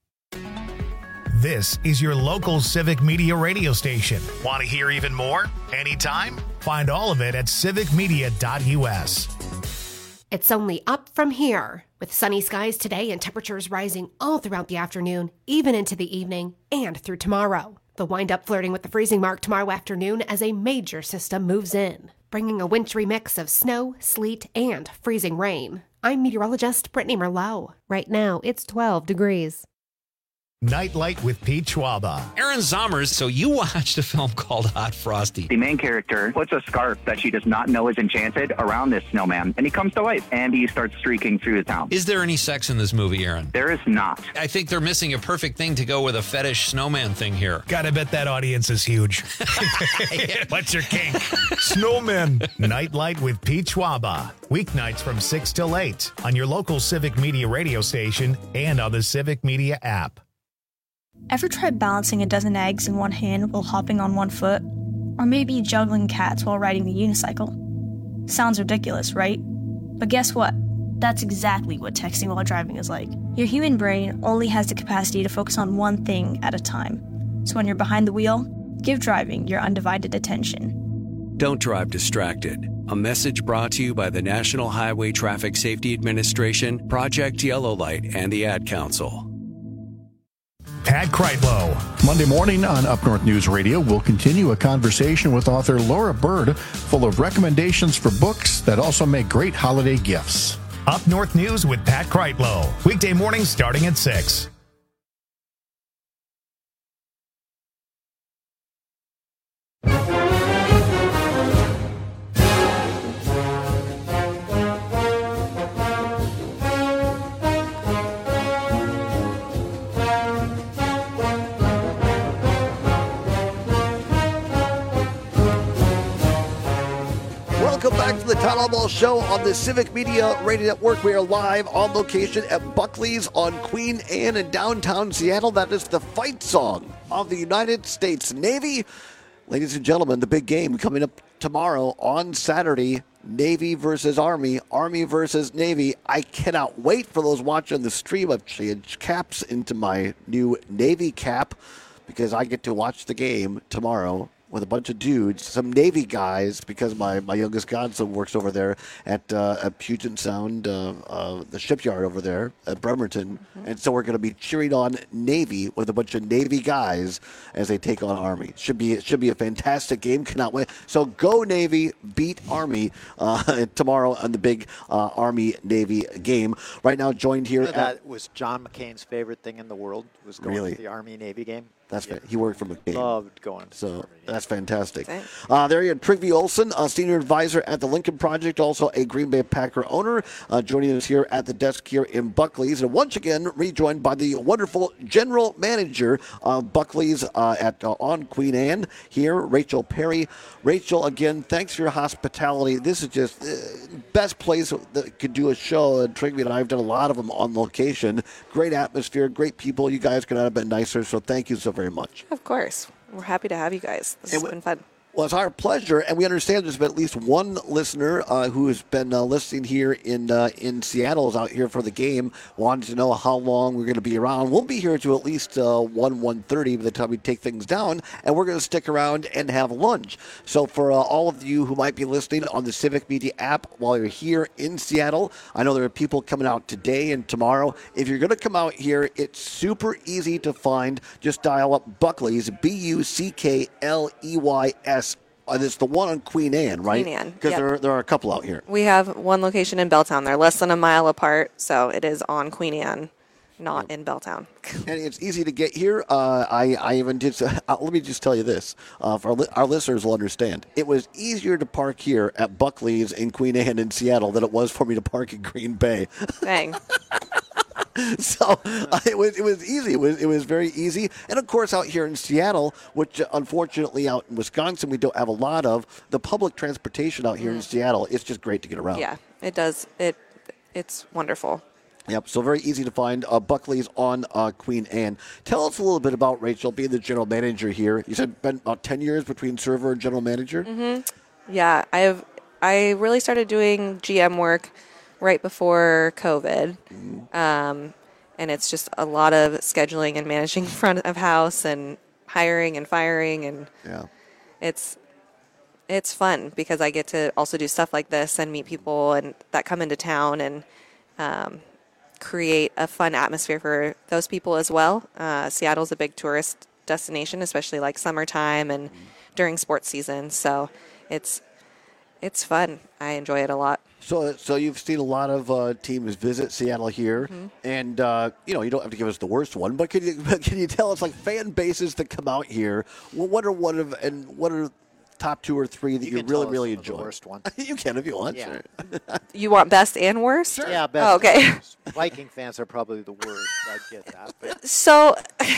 This is your local Civic Media radio station. Want to hear even more? Anytime? Find all of it at civic media dot u s. It's only up from here, with sunny skies today and temperatures rising all throughout the afternoon, even into the evening and through tomorrow. They'll wind up flirting with the freezing mark tomorrow afternoon as a major system moves in, bringing a wintry mix of snow, sleet, and freezing rain. I'm meteorologist Brittany Merlot. Right now, it's twelve degrees. Nightlight with Pete Schwaba. Aaron Zommers, so you watched a film called Hot Frosty. The main character puts a scarf that she does not know is enchanted around this snowman, and he comes to life, and he starts streaking through the town. Is there any sex in this movie, Aaron? There is not. I think they're missing a perfect thing to go with a fetish snowman thing here. Gotta bet that audience is huge. What's your kink? Snowmen. Nightlight with Pete Schwaba. Weeknights from six till eight on your local Civic Media radio station and on the Civic Media app. Ever tried balancing a dozen eggs in one hand while hopping on one foot? Or maybe juggling cats while riding the unicycle? Sounds ridiculous, right? But guess what? That's exactly what texting while driving is like. Your human brain only has the capacity to focus on one thing at a time. So when you're behind the wheel, give driving your undivided attention. Don't drive distracted. A message brought to you by the National Highway Traffic Safety Administration, Project Yellow Light, and the Ad Council. Pat Kreitlow. Monday morning on Up North News Radio, we'll continue a conversation with author Laura Bird, full of recommendations for books that also make great holiday gifts. Up North News with Pat Kreitlow. Weekday mornings starting at six. Welcome back to the Town Hall Ball Show on the Civic Media Radio Network. We are live on location at Buckley's on Queen Anne in downtown Seattle. That is the fight song of the United States Navy. Ladies and gentlemen, the big game coming up tomorrow on Saturday. Navy versus Army, Army versus Navy. I cannot wait for those watching the stream. I've changed caps into my new Navy cap because I get to watch the game tomorrow with a bunch of dudes, some Navy guys, because my, my youngest godson works over there at, uh, at Puget Sound, uh, uh, the shipyard over there at Bremerton. Mm-hmm. And so we're going to be cheering on Navy with a bunch of Navy guys as they take on Army. Should be it should be a fantastic game. Cannot wait. So go Navy, beat Army uh, tomorrow on the big uh, Army-Navy game. Right now joined here. You know, at, that was John McCain's favorite thing in the world, was going Really? to the Army-Navy game. That's Yeah. fa- he worked for McCain. Loved going. So that's fantastic. Uh, there you go. Trygve Olsen, a senior advisor at the Lincoln Project, also a Green Bay Packer owner, uh, joining us here at the desk here in Buckley's. And once again, rejoined by the wonderful general manager of Buckley's uh, at uh, on Queen Anne here, Rachel Perry. Rachel, again, thanks for your hospitality. This is just the uh, best place that could do a show. And Trygve and I have done a lot of them on location. Great atmosphere, great people. You guys could not have been nicer. So thank you so very much. Of course. We're happy to have you guys. This has been fun. Well, it's our pleasure, and we understand there's been at least one listener uh, who has been uh, listening here in uh, in Seattle, is out here for the game, wanted to know how long we're going to be around. We'll be here to at least uh, one, one thirty by the time we take things down, and we're going to stick around and have lunch. So for uh, all of you who might be listening on the Civic Media app while you're here in Seattle, I know there are people coming out today and tomorrow. If you're going to come out here, it's super easy to find. Just dial up Buckley's, B U C K L E Y S. Uh, it's the one on Queen Anne, right? Queen Anne, Because yep. there, there are a couple out here. We have one location in Belltown. They're less than a mile apart, so it is on Queen Anne, not in Belltown. And it's easy to get here. Uh, I, I even did. Uh, let me just tell you this: uh, for our, li- our listeners will understand. It was easier to park here at Buckley's in Queen Anne in Seattle than it was for me to park in Green Bay. Dang. So uh, it was it was easy. It was it was very easy. And of course, out here in Seattle, which uh, unfortunately out in Wisconsin we don't have a lot of, the public transportation out here in Seattle, it's just great to get around. Yeah, it does. It It's wonderful. Yep, so very easy to find. Uh, Buckley's on uh, Queen Anne. Tell us a little bit about Rachel, being the general manager here. You said been about ten years between server and general manager? Mm-hmm. Yeah, I've I really started doing G M work right before COVID. Mm-hmm. Um, and it's just a lot of scheduling and managing front of house and hiring and firing. And yeah. it's it's fun because I get to also do stuff like this and meet people and that come into town and um, create a fun atmosphere for those people as well. Uh, Seattle's a big tourist destination, especially like summertime and during sports season. So it's it's fun. I enjoy it a lot. So, so you've seen a lot of uh, teams visit Seattle here, Mhm. and uh, you know you don't have to give us the worst one, but can you can you tell us like fan bases that come out here? Well, what are one of and what are top two or three that you, can really tell us really some of the enjoy? worst one. You can if you want. Yeah. Sure. You want best and worst? Yeah, best. Oh, okay. and worst. Viking fans are probably the worst. I get that. But So,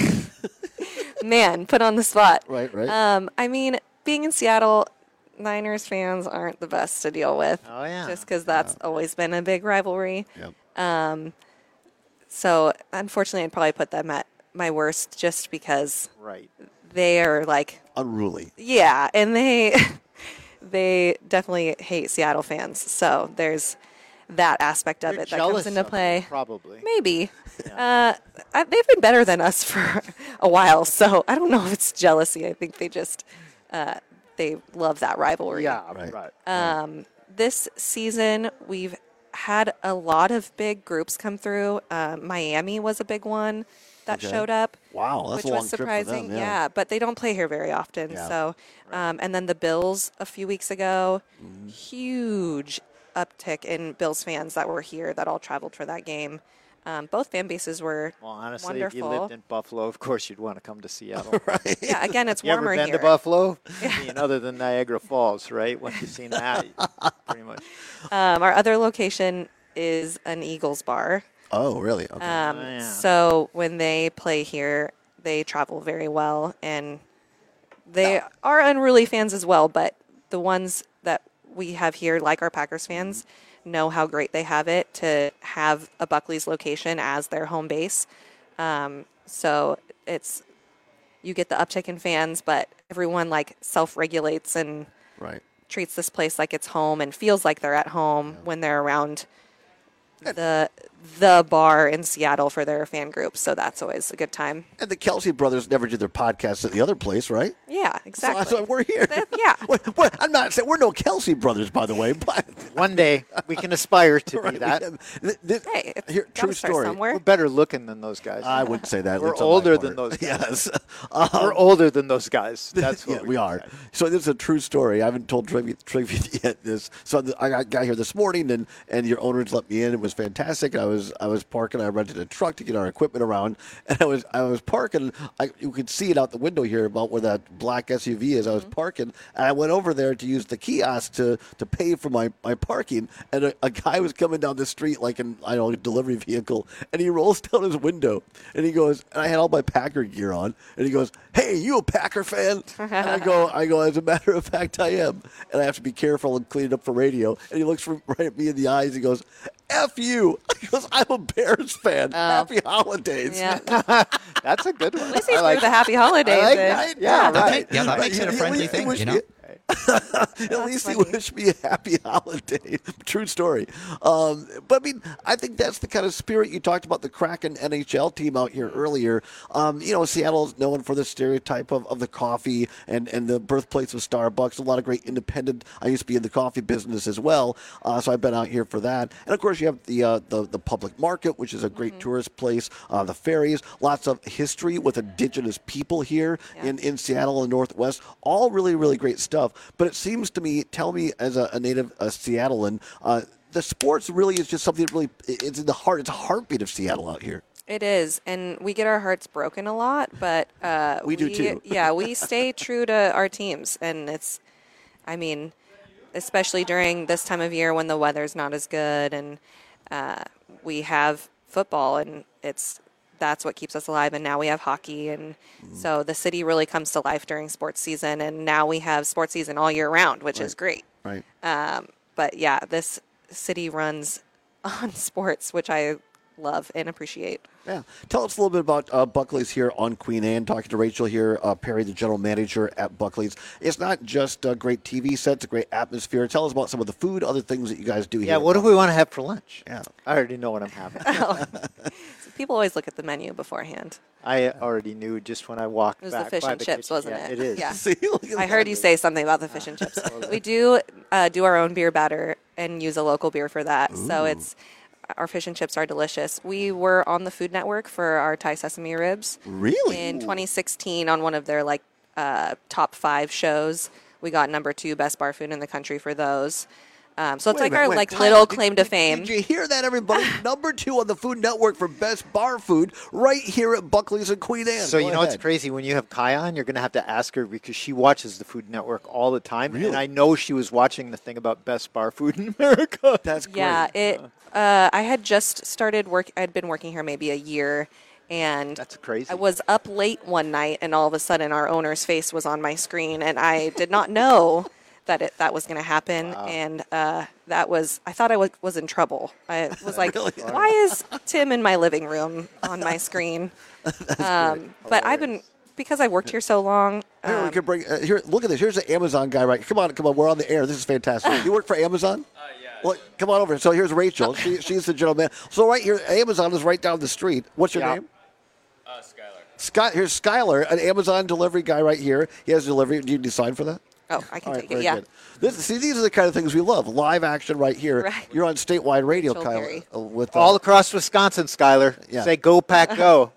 man, put on the spot. Right, right. Um, I mean, being in Seattle, Niners fans aren't the best to deal with. Oh, yeah. Just because that's always been a big rivalry. Yep. Um, so, unfortunately, I'd probably put them at my worst just because right. they are like unruly. Yeah, and they they definitely hate Seattle fans. So there's that aspect of They're it that comes jealous into of play. them, probably. Maybe. Uh, I, they've been better than us for a while, so I don't know if it's jealousy. I think they just uh, they love that rivalry. Yeah, right. right. Um, this season, we've had a lot of big groups come through. Uh, Miami was a big one that Okay. showed up. Wow, that's which a long was trip for them, surprising. yeah. but they don't play here very often. Yeah. So, um, and then the Bills a few weeks ago, Mm-hmm. huge uptick in Bills fans that were here that all traveled for that game. Um, both fan bases were Well, honestly, wonderful. if you lived in Buffalo, of course you'd want to come to Seattle. right. Yeah, again, it's you warmer ever been here. to Buffalo? I mean, other than Niagara Falls, right? Once you've seen that, pretty much. Um, our other location is an Eagles bar. Oh, really? Okay. Um, Oh, yeah. So when they play here, they travel very well, and they are unruly fans as well. But the ones that we have here, like our Packers fans, know how great they have it to have a Buckley's location as their home base. Um, so it's you get the uptick in fans, but everyone like self-regulates and right. treats this place like it's home and feels like they're at home yeah. when they're around the the bar in Seattle for their fan group. So that's always a good time. And the Kelsey brothers never did their podcast at the other place, right? Yeah, exactly. So, so we're here. That, yeah. Wait, wait, I'm not saying we're no Kelsey brothers, by the way, but one day we can aspire to right, be that. Can, th- th- hey, here, true story. Somewhere. We're better looking than those guys. I wouldn't say that. We're older than those guys. Yes. Um, we're older than those guys. That's what yeah, we, we are. So this is a true story. I haven't told trivia, trivia yet. This so I got here this morning, and, and your owners let me in. It was fantastic. I was I was parking. I rented a truck to get our equipment around, and I was I was parking. I, you could see it out the window here about where that black S U V is. I was mm-hmm. parking, and I went over there to use the kiosk to, to pay for my, my parking, and a, a guy was coming down the street like an I don't know a delivery vehicle, and he rolls down his window, and he goes, and I had all my Packer gear on, and he goes, "Hey, you a Packer fan?" And I go, I go, as a matter of fact, I am, and I have to be careful and clean it up for radio. And he looks right at me in the eyes. He goes, F you. He goes, I'm a Bears fan. Oh. Happy holidays. Yeah. That's a good one. At least he like, threw the happy holidays like, in. Right? Yeah, yeah, that, right. make, yeah, that makes it a friendly thing, you know? At least funny. He wished me a happy holiday. True story. Um, but, I mean, I think that's the kind of spirit you talked about, the Kraken N H L team out here earlier. Um, you know, Seattle's known for the stereotype of, of the coffee and, and the birthplace of Starbucks. A lot of great independent. I used to be in the coffee business as well, uh, so I've been out here for that. And, of course, you have the uh, the, the public market, which is a great mm-hmm. tourist place, uh, the ferries, lots of history with indigenous people here yeah. in, in Seattle and Northwest. All really, really great stuff. But it seems to me, tell me as a, a native uh, Seattlean, uh, the sports really is just something that really, it's in the heart, it's a heartbeat of Seattle out here. It is, and we get our hearts broken a lot, but uh, we do we, too. Yeah, we stay true to our teams, and it's, I mean, especially during this time of year when the weather's not as good, and uh, we have football, and it's that's what keeps us alive. And now we have hockey, and mm. so the city really comes to life during sports season. And now we have sports season all year round, which right. is great. Right. Um, but yeah, this city runs on sports, which I love and appreciate. Yeah. Tell us a little bit about uh, Buckley's here on Queen Anne. Talking to Rachel here, uh, Perry, the general manager at Buckley's. It's not just a great T V set, it's a great atmosphere. Tell us about some of the food, other things that you guys do here. Yeah, what do we want to have for lunch? Yeah. I already know what I'm having. So people always look at the menu beforehand. I already knew just when I walked back. It was back the fish by and the chips, kitchen. wasn't yeah, it? It is. Yeah. See, I heard you say something about the fish and chips. We do uh, do our own beer batter and use a local beer for that. Ooh. So it's our fish and chips are delicious. We were on the Food Network for our Thai sesame ribs. Really? In twenty sixteen on one of their like uh, top five shows. We got number two best bar food in the country for those. Um, so it's wait like minute, our wait, like Thai, little did, claim to did, fame. Did you hear that, everybody? Number two on the Food Network for best bar food right here at Buckley's and Queen Anne. So Go you know ahead. what's crazy? When you have Kai on, you're going to have to ask her because she watches the Food Network all the time. Really? And I know she was watching the thing about best bar food in America. That's great. Yeah, it. Uh, I had just started work. I'd been working here maybe a year, and that's crazy. I was up late one night, and all of a sudden, our owner's face was on my screen, and I did not know that it that was going to happen, wow. and uh, that was. I thought I was, was in trouble. I was like, really? "Why is Tim in my living room on my screen?" um, but I've been. Because I worked here so long. Um, here, we can bring, uh, here, look at this. Here's the Amazon guy, right? Come on, come on. We're on the air. This is fantastic. You work for Amazon? Uh, yeah. Well, come on over. So here's Rachel. She, she's the general manager. So right here, Amazon is right down the street. What's your yeah. name? Uh, Skylar. Scott. Here's Skylar, an Amazon delivery guy right here. He has delivery. Do you need to sign for that? Oh, I can All take right, it. Yeah. Good. This, see, these are the kind of things we love. Live action right here. Right. You're on statewide radio, Rachel Kyle. Perry. Uh, with uh, all across Wisconsin, Skylar. Yeah. Say go Pack go.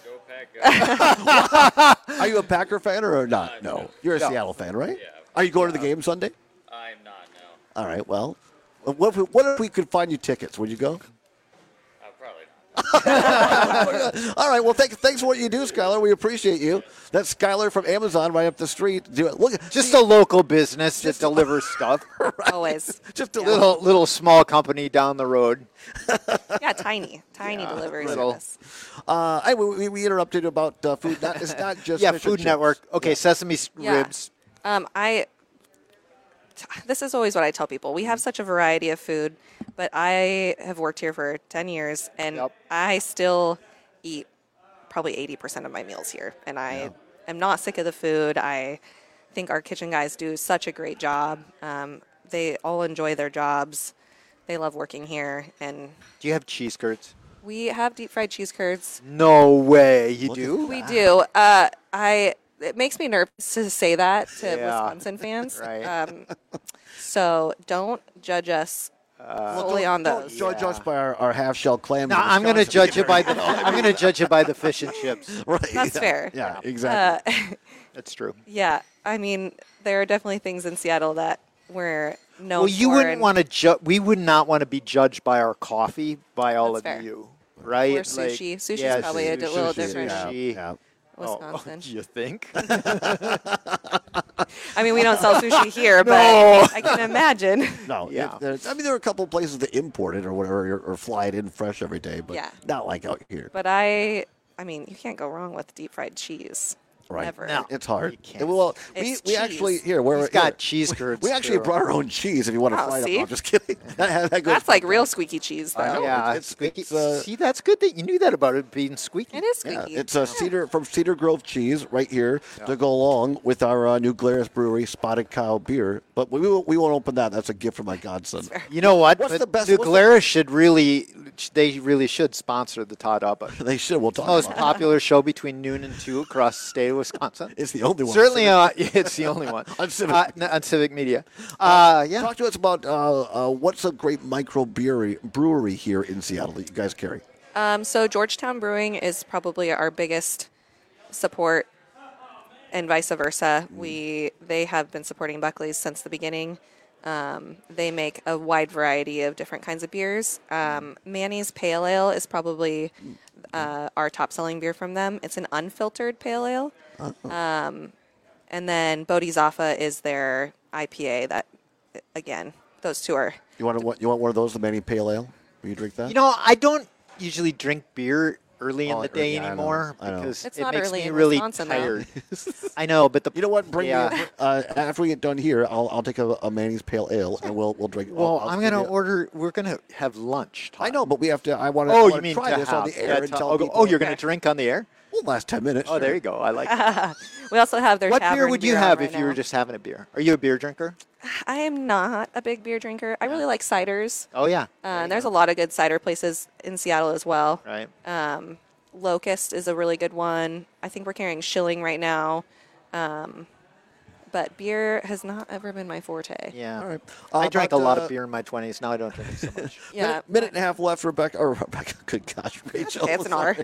Are you a Packer fan or not? Uh, no. no. You're a no. Seattle fan, right? Yeah. Are you going to the game Sunday? I'm not, no. All right, well, what if, we, what if we could find you tickets? Would you go? Uh, probably not. All right, well, thank, thanks for what you do, Skylar. We appreciate you. That's Skylar from Amazon right up the street. Do it. Look, just a local business that delivers stuff. Right. Always. Just a yeah. little little small company down the road. Yeah, tiny, tiny yeah, delivery little. service. Uh, I, we, we interrupted about uh, food. Not, it's not just yeah, fish Food and Network. chips. Okay, yeah. sesame Yeah. ribs. Um, I this is always what I tell people. We have such a variety of food, but I have worked here for ten years, and yep. I still eat probably eighty percent of my meals here. And I yeah. am not sick of the food. I think our kitchen guys do such a great job. Um, they all enjoy their jobs. They love working here. And do you have cheese curds? We have deep fried cheese curds. No way, you do? We do. Uh, I. It makes me nervous to say that to yeah. Wisconsin fans. Right. Um, so don't judge us uh, solely on those. Don't judge yeah. us by our, our half shell clams. No, I'm going to judge you by the. I'm going to judge you by the fish and chips. Right. That's yeah. fair. Yeah, exactly. Uh, That's true. Yeah, I mean, there are definitely things in Seattle that we're known Well, you for wouldn't and- want to judge. We would not want to be judged by our coffee by all That's of fair. you, right? Or sushi. Like, Sushi's yeah, probably a sushi, little sushi, different. Sushi. Yeah. Wisconsin. Oh, you think? I mean, we don't sell sushi here, but No. I can imagine. No, Yeah. it- there's- I mean, there are a couple of places that import it or whatever, or, or fly it in fresh every day, but Yeah. not like out here. But I, I mean, you can't go wrong with deep fried cheese. Right. Never. No, it's hard. You can't. And well, we, It's we cheese. actually here we're He's got here, cheese curds. We actually too. brought our own cheese. If you want to Oh, fry it up, see? no, I'm just kidding. that, that goes That's like real squeaky cheese, though. I know. Yeah, It's- squeaky. it's, uh, See, that's good that you knew that about it being squeaky. It is Yeah, squeaky. it's a cedar from Cedar Grove cheese right here to go along with our uh, new Glarus Brewery Spotted Cow beer. But we won't, we won't open that. That's a gift from my godson. You know what? What's But the best- The what's the- Glarus should really. They really should sponsor the Todd Uppa. They should. We'll talk Most about it. popular show between noon and two across the state of Wisconsin. It's the only one. Certainly, uh, it's the only one On Civic. uh, n- on Civic Media. Uh, yeah. Talk to us about uh, uh, what's a great micro brewery, brewery here in Seattle that you guys carry. Um, so Georgetown Brewing is probably our biggest support, and vice versa. We they have been supporting Buckley's since the beginning. Um, they make a wide variety of different kinds of beers. Um, Manny's Pale Ale is probably uh, our top-selling beer from them. It's an unfiltered pale ale. Um, and then Bodhisattva is their I P A. That again, those two are. You want to, you want one of those, the Manny Pale Ale? Will you drink that? You know, I don't usually drink beer early in Oh, the day yeah, I know. anymore I know. because It's it not makes early me in really Wisconsin, though. tired. I know, but the You know what? Bring Yeah. me uh, after we get done here. I'll I'll take a, a Manny's Pale Ale and we'll we'll drink. well, I'll, I'll I'm give gonna you- order. We're gonna have lunch. I know, but we have to. I want to. Oh, I you wanna mean try to this have, on the air yeah, and to- tell oh, people. oh, you're gonna drink on the air? Well, last ten minutes. Oh, sure. there you go. I like that. We also have their What beer tavern would you on have right if you were now. just having a beer? Are you a beer drinker? I am not a big beer drinker. I really like ciders. Oh yeah. Uh, and there's a lot of good cider places in Seattle as well. Right. Um, Locust is a really good one. I think we're carrying Schilling right now. Um, but beer has not ever been my forte. Yeah. All right. I Uh, drank but, a lot uh, of beer in my twenties. Now I don't drink it so much. Yeah. Minute, minute and a half left, Rebecca. Or Rebecca, good gosh, Rachel. Okay, it's an honor.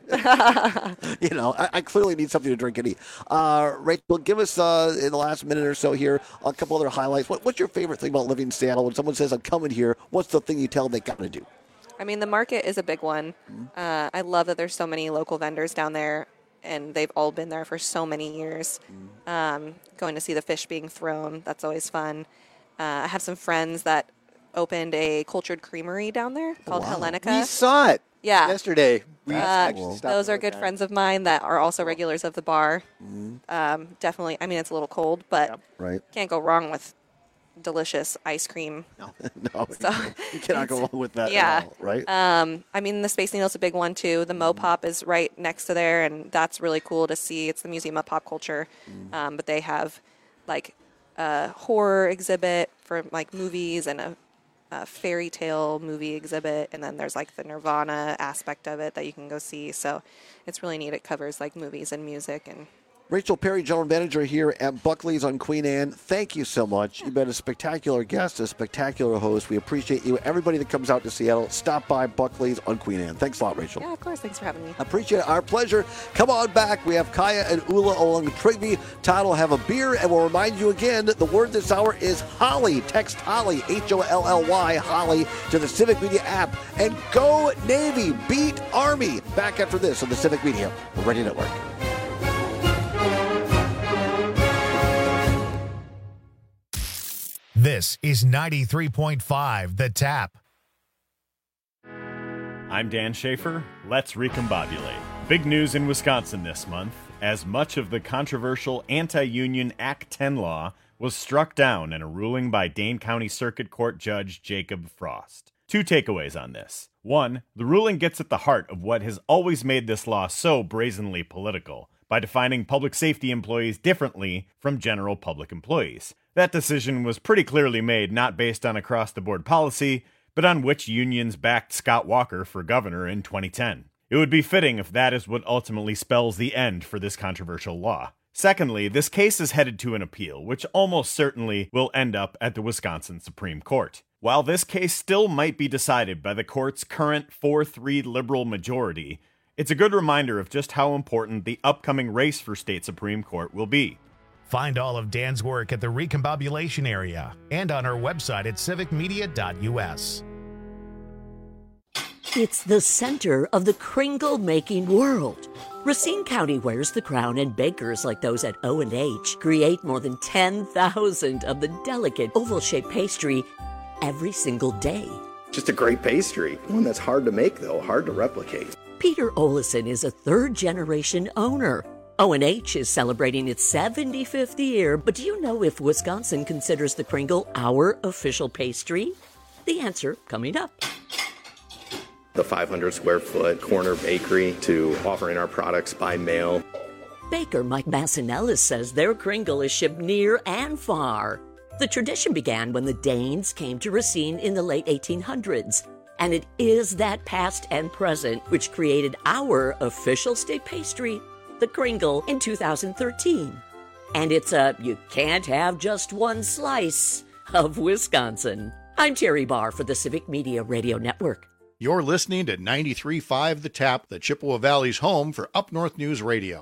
you know, I, I clearly need something to drink and eat. Uh, Rachel, give us uh, in the last minute or so here a couple other highlights. What, what's your favorite thing about living in Seattle? When someone says, I'm coming here, what's the thing you tell them they got to do? I mean, the market is a big one. Uh, I love that there's so many local vendors down there, and they've all been there for so many years. Um, going to see the fish being thrown, that's always fun. Uh, I have some friends that opened a cultured creamery down there called Hellenica. We saw it. Yeah. Yesterday. We Uh, actually stopped those to are look good at it. friends of mine that are also regulars of the bar. Um, definitely, I mean, it's a little cold, but Right. can't go wrong with delicious ice cream. No, no So, you cannot go wrong with that yeah. at all, right? Um, I mean, the Space Needle's a big one too. The Mopop is right next to there, and that's really cool to see. It's the Museum of Pop Culture, um, but they have like a horror exhibit for like movies and a, a fairy tale movie exhibit, and then there's like the Nirvana aspect of it that you can go see. So it's really neat. It covers like movies and music and. Rachel Perry, General Manager here at Buckley's on Queen Anne. Thank you so much. You've been a spectacular guest, a spectacular host. We appreciate you. Everybody that comes out to Seattle, stop by Buckley's on Queen Anne. Thanks a lot, Rachel. Yeah, of course. Thanks for having me. Appreciate it. Our pleasure. Come on back. We have Kaya and Ula along with Trigby. Todd will have a beer, and we'll remind you again, the word this hour is Holly. Text Holly, H O L L Y, Holly, to the Civic Media app. And go Navy, beat Army. Back after this on the Civic Media Radio Network. This is ninety-three point five The Tap. I'm Dan Schaefer. Let's recombobulate. Big news in Wisconsin this month, as much of the controversial anti-union Act ten law was struck down in a ruling by Dane County Circuit Court Judge Jacob Frost. Two takeaways on this. One, the ruling gets at the heart of what has always made this law so brazenly political, by defining public safety employees differently from general public employees. That decision was pretty clearly made not based on across-the-board policy, but on which unions backed Scott Walker for governor in twenty ten. It would be fitting if that is what ultimately spells the end for this controversial law. Secondly, this case is headed to an appeal, which almost certainly will end up at the Wisconsin Supreme Court. While this case still might be decided by the court's current four three liberal majority, it's a good reminder of just how important the upcoming race for state Supreme Court will be. Find all of Dan's work at the Recombobulation area and on our website at civic media dot u s. It's the center of the Kringle-making world. Racine County wears the crown, and bakers like those at O and H create more than ten thousand of the delicate oval-shaped pastry every single day. Just a great pastry. One that's hard to make, though, hard to replicate. Peter Olison is a third-generation owner. O and H is celebrating its seventy-fifth year, but do you know if Wisconsin considers the Kringle our official pastry? The answer coming up. The five hundred square foot corner bakery to offering our products by mail. Baker Mike Massinellis says their Kringle is shipped near and far. The tradition began when the Danes came to Racine in the late eighteen hundreds. And it is that past and present which created our official state pastry, the Kringle, in two thousand thirteen. And it's a you can't have just one slice of Wisconsin. I'm Terry Barr for the Civic Media Radio Network. You're listening to ninety-three point five The Tap, the Chippewa Valley's home for Up North News Radio.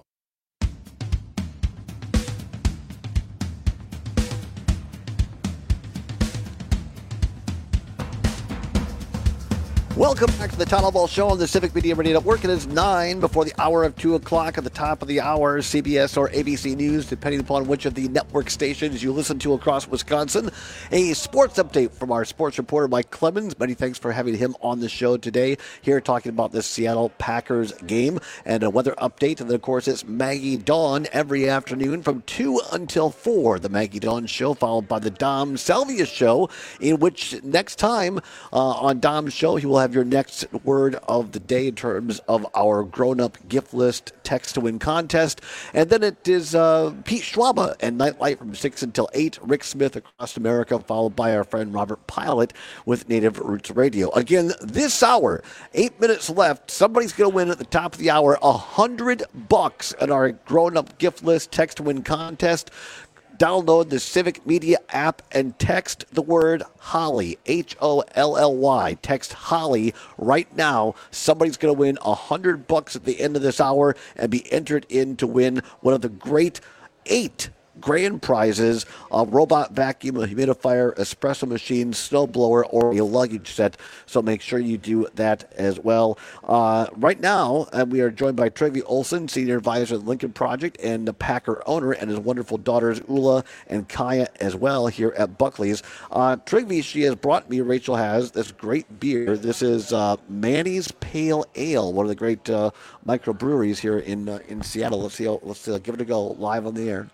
Welcome back to the Town Hall Ball Show on the Civic Media Radio Network. It is nine before the hour of two o'clock. At the top of the hour, C B S or A B C News, depending upon which of the network stations you listen to across Wisconsin. A sports update from our sports reporter, Mike Clemens. Many thanks for having him on the show today, here talking about this Seattle Packers game, and a weather update. And then, of course, it's Maggie Dawn every afternoon from two until four. The Maggie Dawn Show, followed by the Dom Salvia Show, in which next time uh, on Dom's show, he will have your next word of the day in terms of our grown-up gift list text to win contest. And then it is uh, Pete Schwaba and Nightlight from six until eight. Rick Smith across America, followed by our friend Robert Pilot with Native Roots Radio. Again, this hour, eight minutes left. Somebody's going to win at the top of the hour a hundred bucks in our grown-up gift list text to win contest. Download the Civic Media app and text the word Holly, H O L L Y. Text Holly right now. Somebody's going to win a hundred bucks at the end of this hour and be entered in to win one of the great eight grand prizes: a robot vacuum, a humidifier, espresso machine, snowblower, or a luggage set. So make sure you do that as well. Uh, right now, uh, we are joined by Trygve Olson, Senior Advisor at the Lincoln Project, and the Packer owner, and his wonderful daughters, Ula and Kaya, as well, here at Buckley's. Uh, Trygve, she has brought me, Rachel has, this great beer. This is uh, Manny's Pale Ale, one of the great uh, microbreweries here in uh, in Seattle. Let's see. How, let's uh, give it a go live on the air.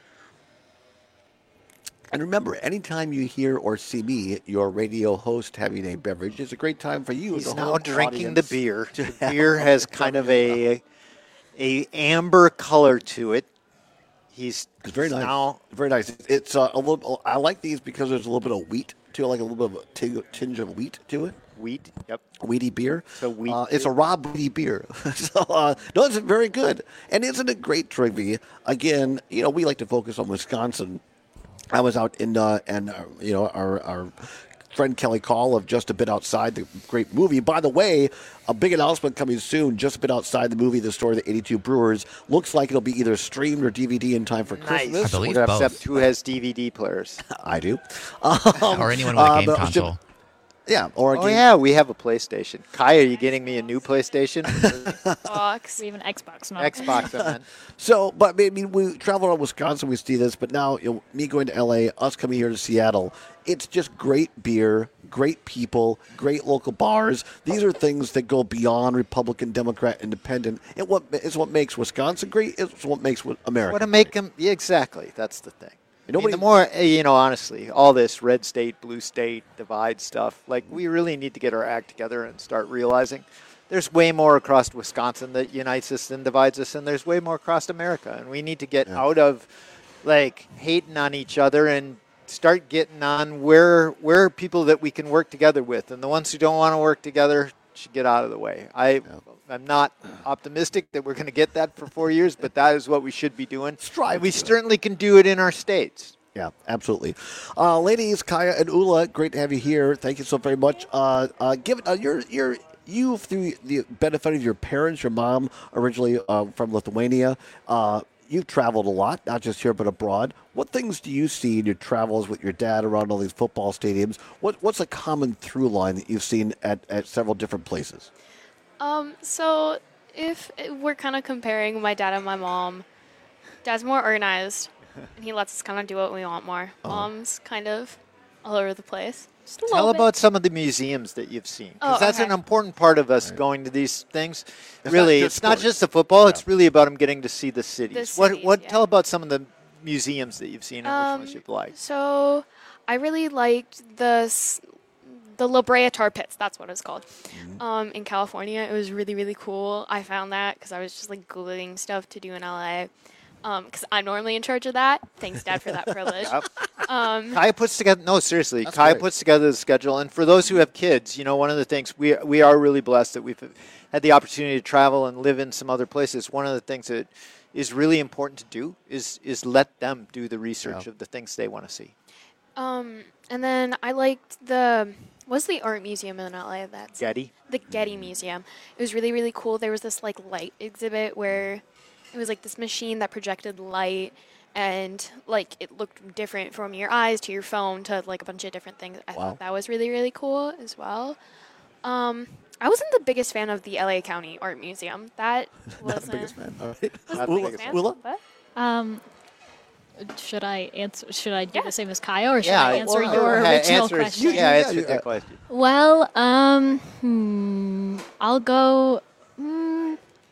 And remember, anytime you hear or see me, your radio host, having a beverage, it's a great time for you. He's the now whole drinking audience. the beer. The beer has kind of a a amber color to it. He's It's very nice. now Very nice. It's uh, a little. I like these because there's a little bit of wheat to it, like a little bit of a ting- tinge of wheat to it. wheat. Yep. Wheaty beer. So wheat. Uh, it's a raw wheaty beer. so uh, no, it's very good. And isn't it great, Trygve? Again, you know, we like to focus on Wisconsin. I was out in, uh, and uh, you know, our our friend Kelly Call of Just a Bit Outside, the great movie. By the way, a big announcement coming soon. Just a Bit Outside, the movie, the story of the eighty-two Brewers. Looks like it'll be either streamed or D V D in time for Nice. Christmas. I believe both. Except who has D V D players? I do. Or anyone with a uh, game but- console. Yeah, or a Oh game. yeah, we have a PlayStation. Kai, are you getting me a new PlayStation? Xbox, even Xbox. No. Xbox, I meant. So, but I mean, we travel around Wisconsin, we see this, but now, you know, me going to L A, us coming here to Seattle, it's just great beer, great people, great local bars. These are things that go beyond Republican, Democrat, Independent. And what is what makes Wisconsin great is what makes America. Want to make them? Yeah, exactly. That's the thing. I mean, the more, uh, you know, honestly, all this red state, blue state, divide stuff, like, we really need to get our act together and start realizing there's way more across Wisconsin that unites us than divides us, and there's way more across America. And we need to get yeah. out of, like, hating on each other and start getting on where, where are people that we can work together with. And the ones who don't want to work together should get out of the way. I, yeah. I'm not optimistic that we're going to get that for four years, but that is what we should be doing. Strive. We certainly can do it in our states. Yeah, absolutely. Uh, ladies, Kaya and Ula, great to have you here. Thank you so very much. Uh, uh, give uh, your your you through the benefit of your parents, your mom originally uh, from Lithuania. Uh, you've traveled a lot, not just here but abroad. What things do you see in your travels with your dad around all these football stadiums? What what's a common through line that you've seen at, at several different places? Um, so if we're kind of comparing my dad and my mom, Dad's more organized, and he lets us kind of do what we want more. Uh-huh. Mom's kind of all over the place. Just a Tell little about bit. some of the museums that you've seen, because Oh, that's okay. an important part of us going to these things. It's really, not it's just not sports. just the football; it's really about them getting to see the cities. The what? cities, What? yeah. Tell about some of the museums that you've seen and Um, which ones you've liked. So I really liked the s- the La Brea Tar Pits. That's what it's called. Mm-hmm. Um, in California, it was really really cool. I found that because I was just like googling stuff to do in L A. Because I'm normally in charge of that. Thanks, Dad, for that privilege. Yep. Um, Kaya puts together. No, seriously, That's Kaya great. puts together the schedule. And for those who have kids, you know, one of the things we we are really blessed that we've had the opportunity to travel and live in some other places. One of the things that is really important to do is is let them do the research Yeah. of the things they want to see. um, and then I liked the what's the art museum in L A? That's Getty. the Getty Museum. It was really really cool. There was this like light exhibit where it was like this machine that projected light, and like it looked different from your eyes to your phone to like a bunch of different things. I Wow. thought that was really really cool as well. Um, I wasn't the biggest fan of the L A County Art Museum. That Not wasn't the biggest fan. All right. wasn't the Ula, biggest fan. Ula? But Um, should I answer? Should I do the same as Kaya, or should Yeah, I answer well, your uh, original answer is- question? yeah, answer yeah, their yeah. question. Well, um, hmm, I'll go. Hmm,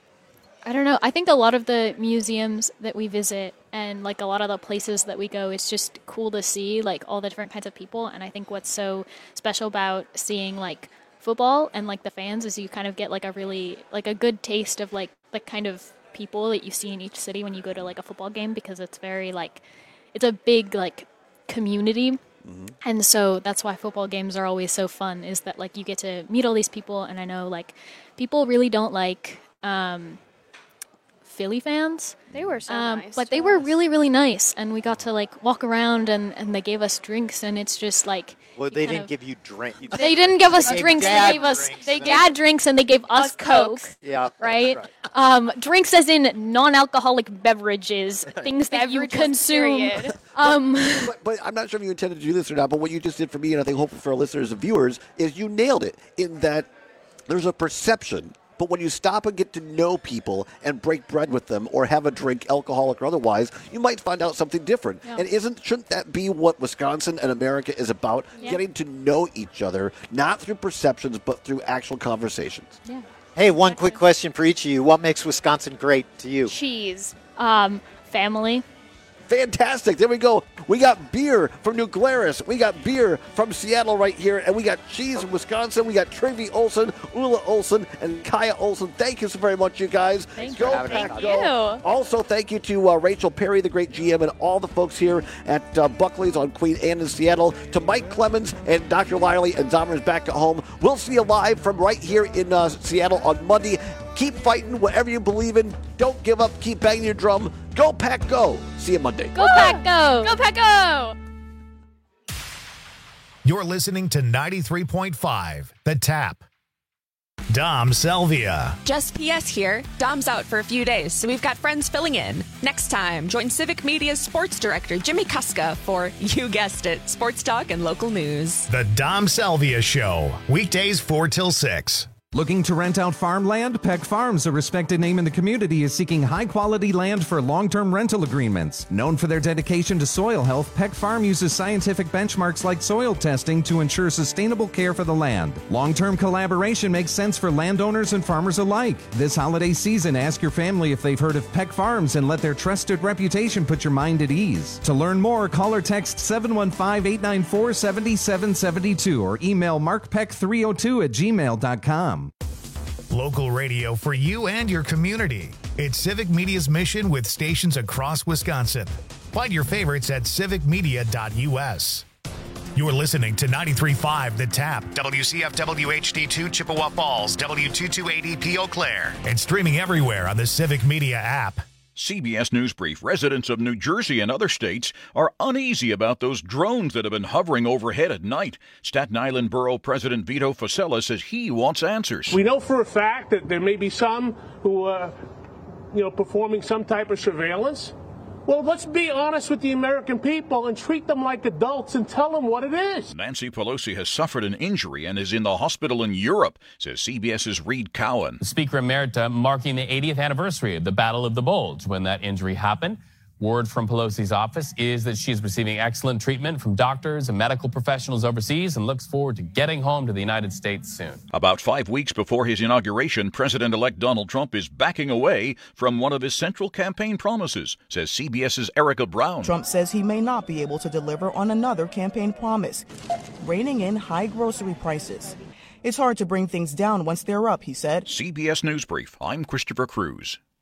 I don't know. I think a lot of the museums that we visit and like a lot of the places that we go, it's just cool to see like all the different kinds of people. And I think what's so special about seeing like football and like the fans is you kind of get like a really like a good taste of like the kind of people that you see in each city when you go to like a football game, because it's very like it's a big like community. And so that's why football games are always so fun, is that like you get to meet all these people. And I know like people really don't like um, Philly fans. they were so Um, nice. but to they were us. really, really nice. And we got to like walk around and, and they gave us drinks. And it's just like, Well, you they kind didn't of- give you drink. you- they didn't give us They gave drinks. dad They gave us drinks. they gave dad drinks and they gave us, Us Coke. Coke. Yeah, that's Right? right. Um, drinks as in non-alcoholic beverages, things that you Beverages, consume. period. Um, But, but I'm not sure if you intended to do this or not, but what you just did for me, and I think hopefully for our listeners and viewers, is you nailed it in that there's a perception. But when you stop and get to know people and break bread with them or have a drink, alcoholic or otherwise, you might find out something different. Yeah. And isn't shouldn't that be what Wisconsin and America is about? Yeah. Getting to know each other, not through perceptions, but through actual conversations. yeah. Hey, one quick question for each of you. What makes Wisconsin great to you? cheese. Um, family. Fantastic. There we go. We got beer from New Glarus. We got beer from Seattle right here. And we got cheese from Wisconsin. We got Trivy Olson, Ula Olson, and Kaya Olson. Thank you so very much, you guys. Thank go you. Pack, Thank go. you. Also, thank you to uh, Rachel Perry, the great G M, and all the folks here at uh, Buckley's on Queen Anne in Seattle. To Mike Clemens and Doctor Liley and Zommers back at home. We'll see you live from right here in uh, Seattle on Monday. Keep fighting whatever you believe in. Don't give up. Keep banging your drum. Go Pack, go. See you Monday. Go Pack, go! Go Pack, go! You're listening to ninety-three point five, The Tap. Dom Selvia. Just P S here. Dom's out for a few days, so we've got friends filling in. Next time, join Civic Media's sports director, Jimmy Kuska, for, you guessed it, sports talk and local news. The Dom Selvia Show. Weekdays four till six. Looking to rent out farmland? Peck Farms, a respected name in the community, is seeking high-quality land for long-term rental agreements. Known for their dedication to soil health, Peck Farm uses scientific benchmarks like soil testing to ensure sustainable care for the land. Long-term collaboration makes sense for landowners and farmers alike. This holiday season, ask your family if they've heard of Peck Farms and let their trusted reputation put your mind at ease. To learn more, call or text seven one five, eight nine four, seven seven seven two or email mark peck three oh two at gmail dot com. Local radio for you and your community. It's Civic Media's mission with stations across Wisconsin. Find your favorites at civic media dot u s. You're listening to ninety-three point five The Tap, W C F W H D two Chippewa Falls, W two two eight E P Eau Claire, and streaming everywhere on the Civic Media app. C B S News Brief. Residents of New Jersey and other states are uneasy about those drones that have been hovering overhead at night. Staten Island Borough President Vito Fossella says he wants answers. We know for a fact that there may be some who are, you know, performing some type of surveillance. Well, let's be honest with the American people and treat them like adults and tell them what it is. Nancy Pelosi has suffered an injury and is in the hospital in Europe, says CBS's Reed Cowan. Speaker Emerita marking the eightieth anniversary of the Battle of the Bulge when that injury happened. Word from Pelosi's office is that she is receiving excellent treatment from doctors and medical professionals overseas and looks forward to getting home to the United States soon. About five weeks before his inauguration, President-elect Donald Trump is backing away from one of his central campaign promises, says CBS's Erica Brown. Trump says he may not be able to deliver on another campaign promise, reining in high grocery prices. It's hard to bring things down once they're up, he said. C B S News Brief. I'm Christopher Cruz.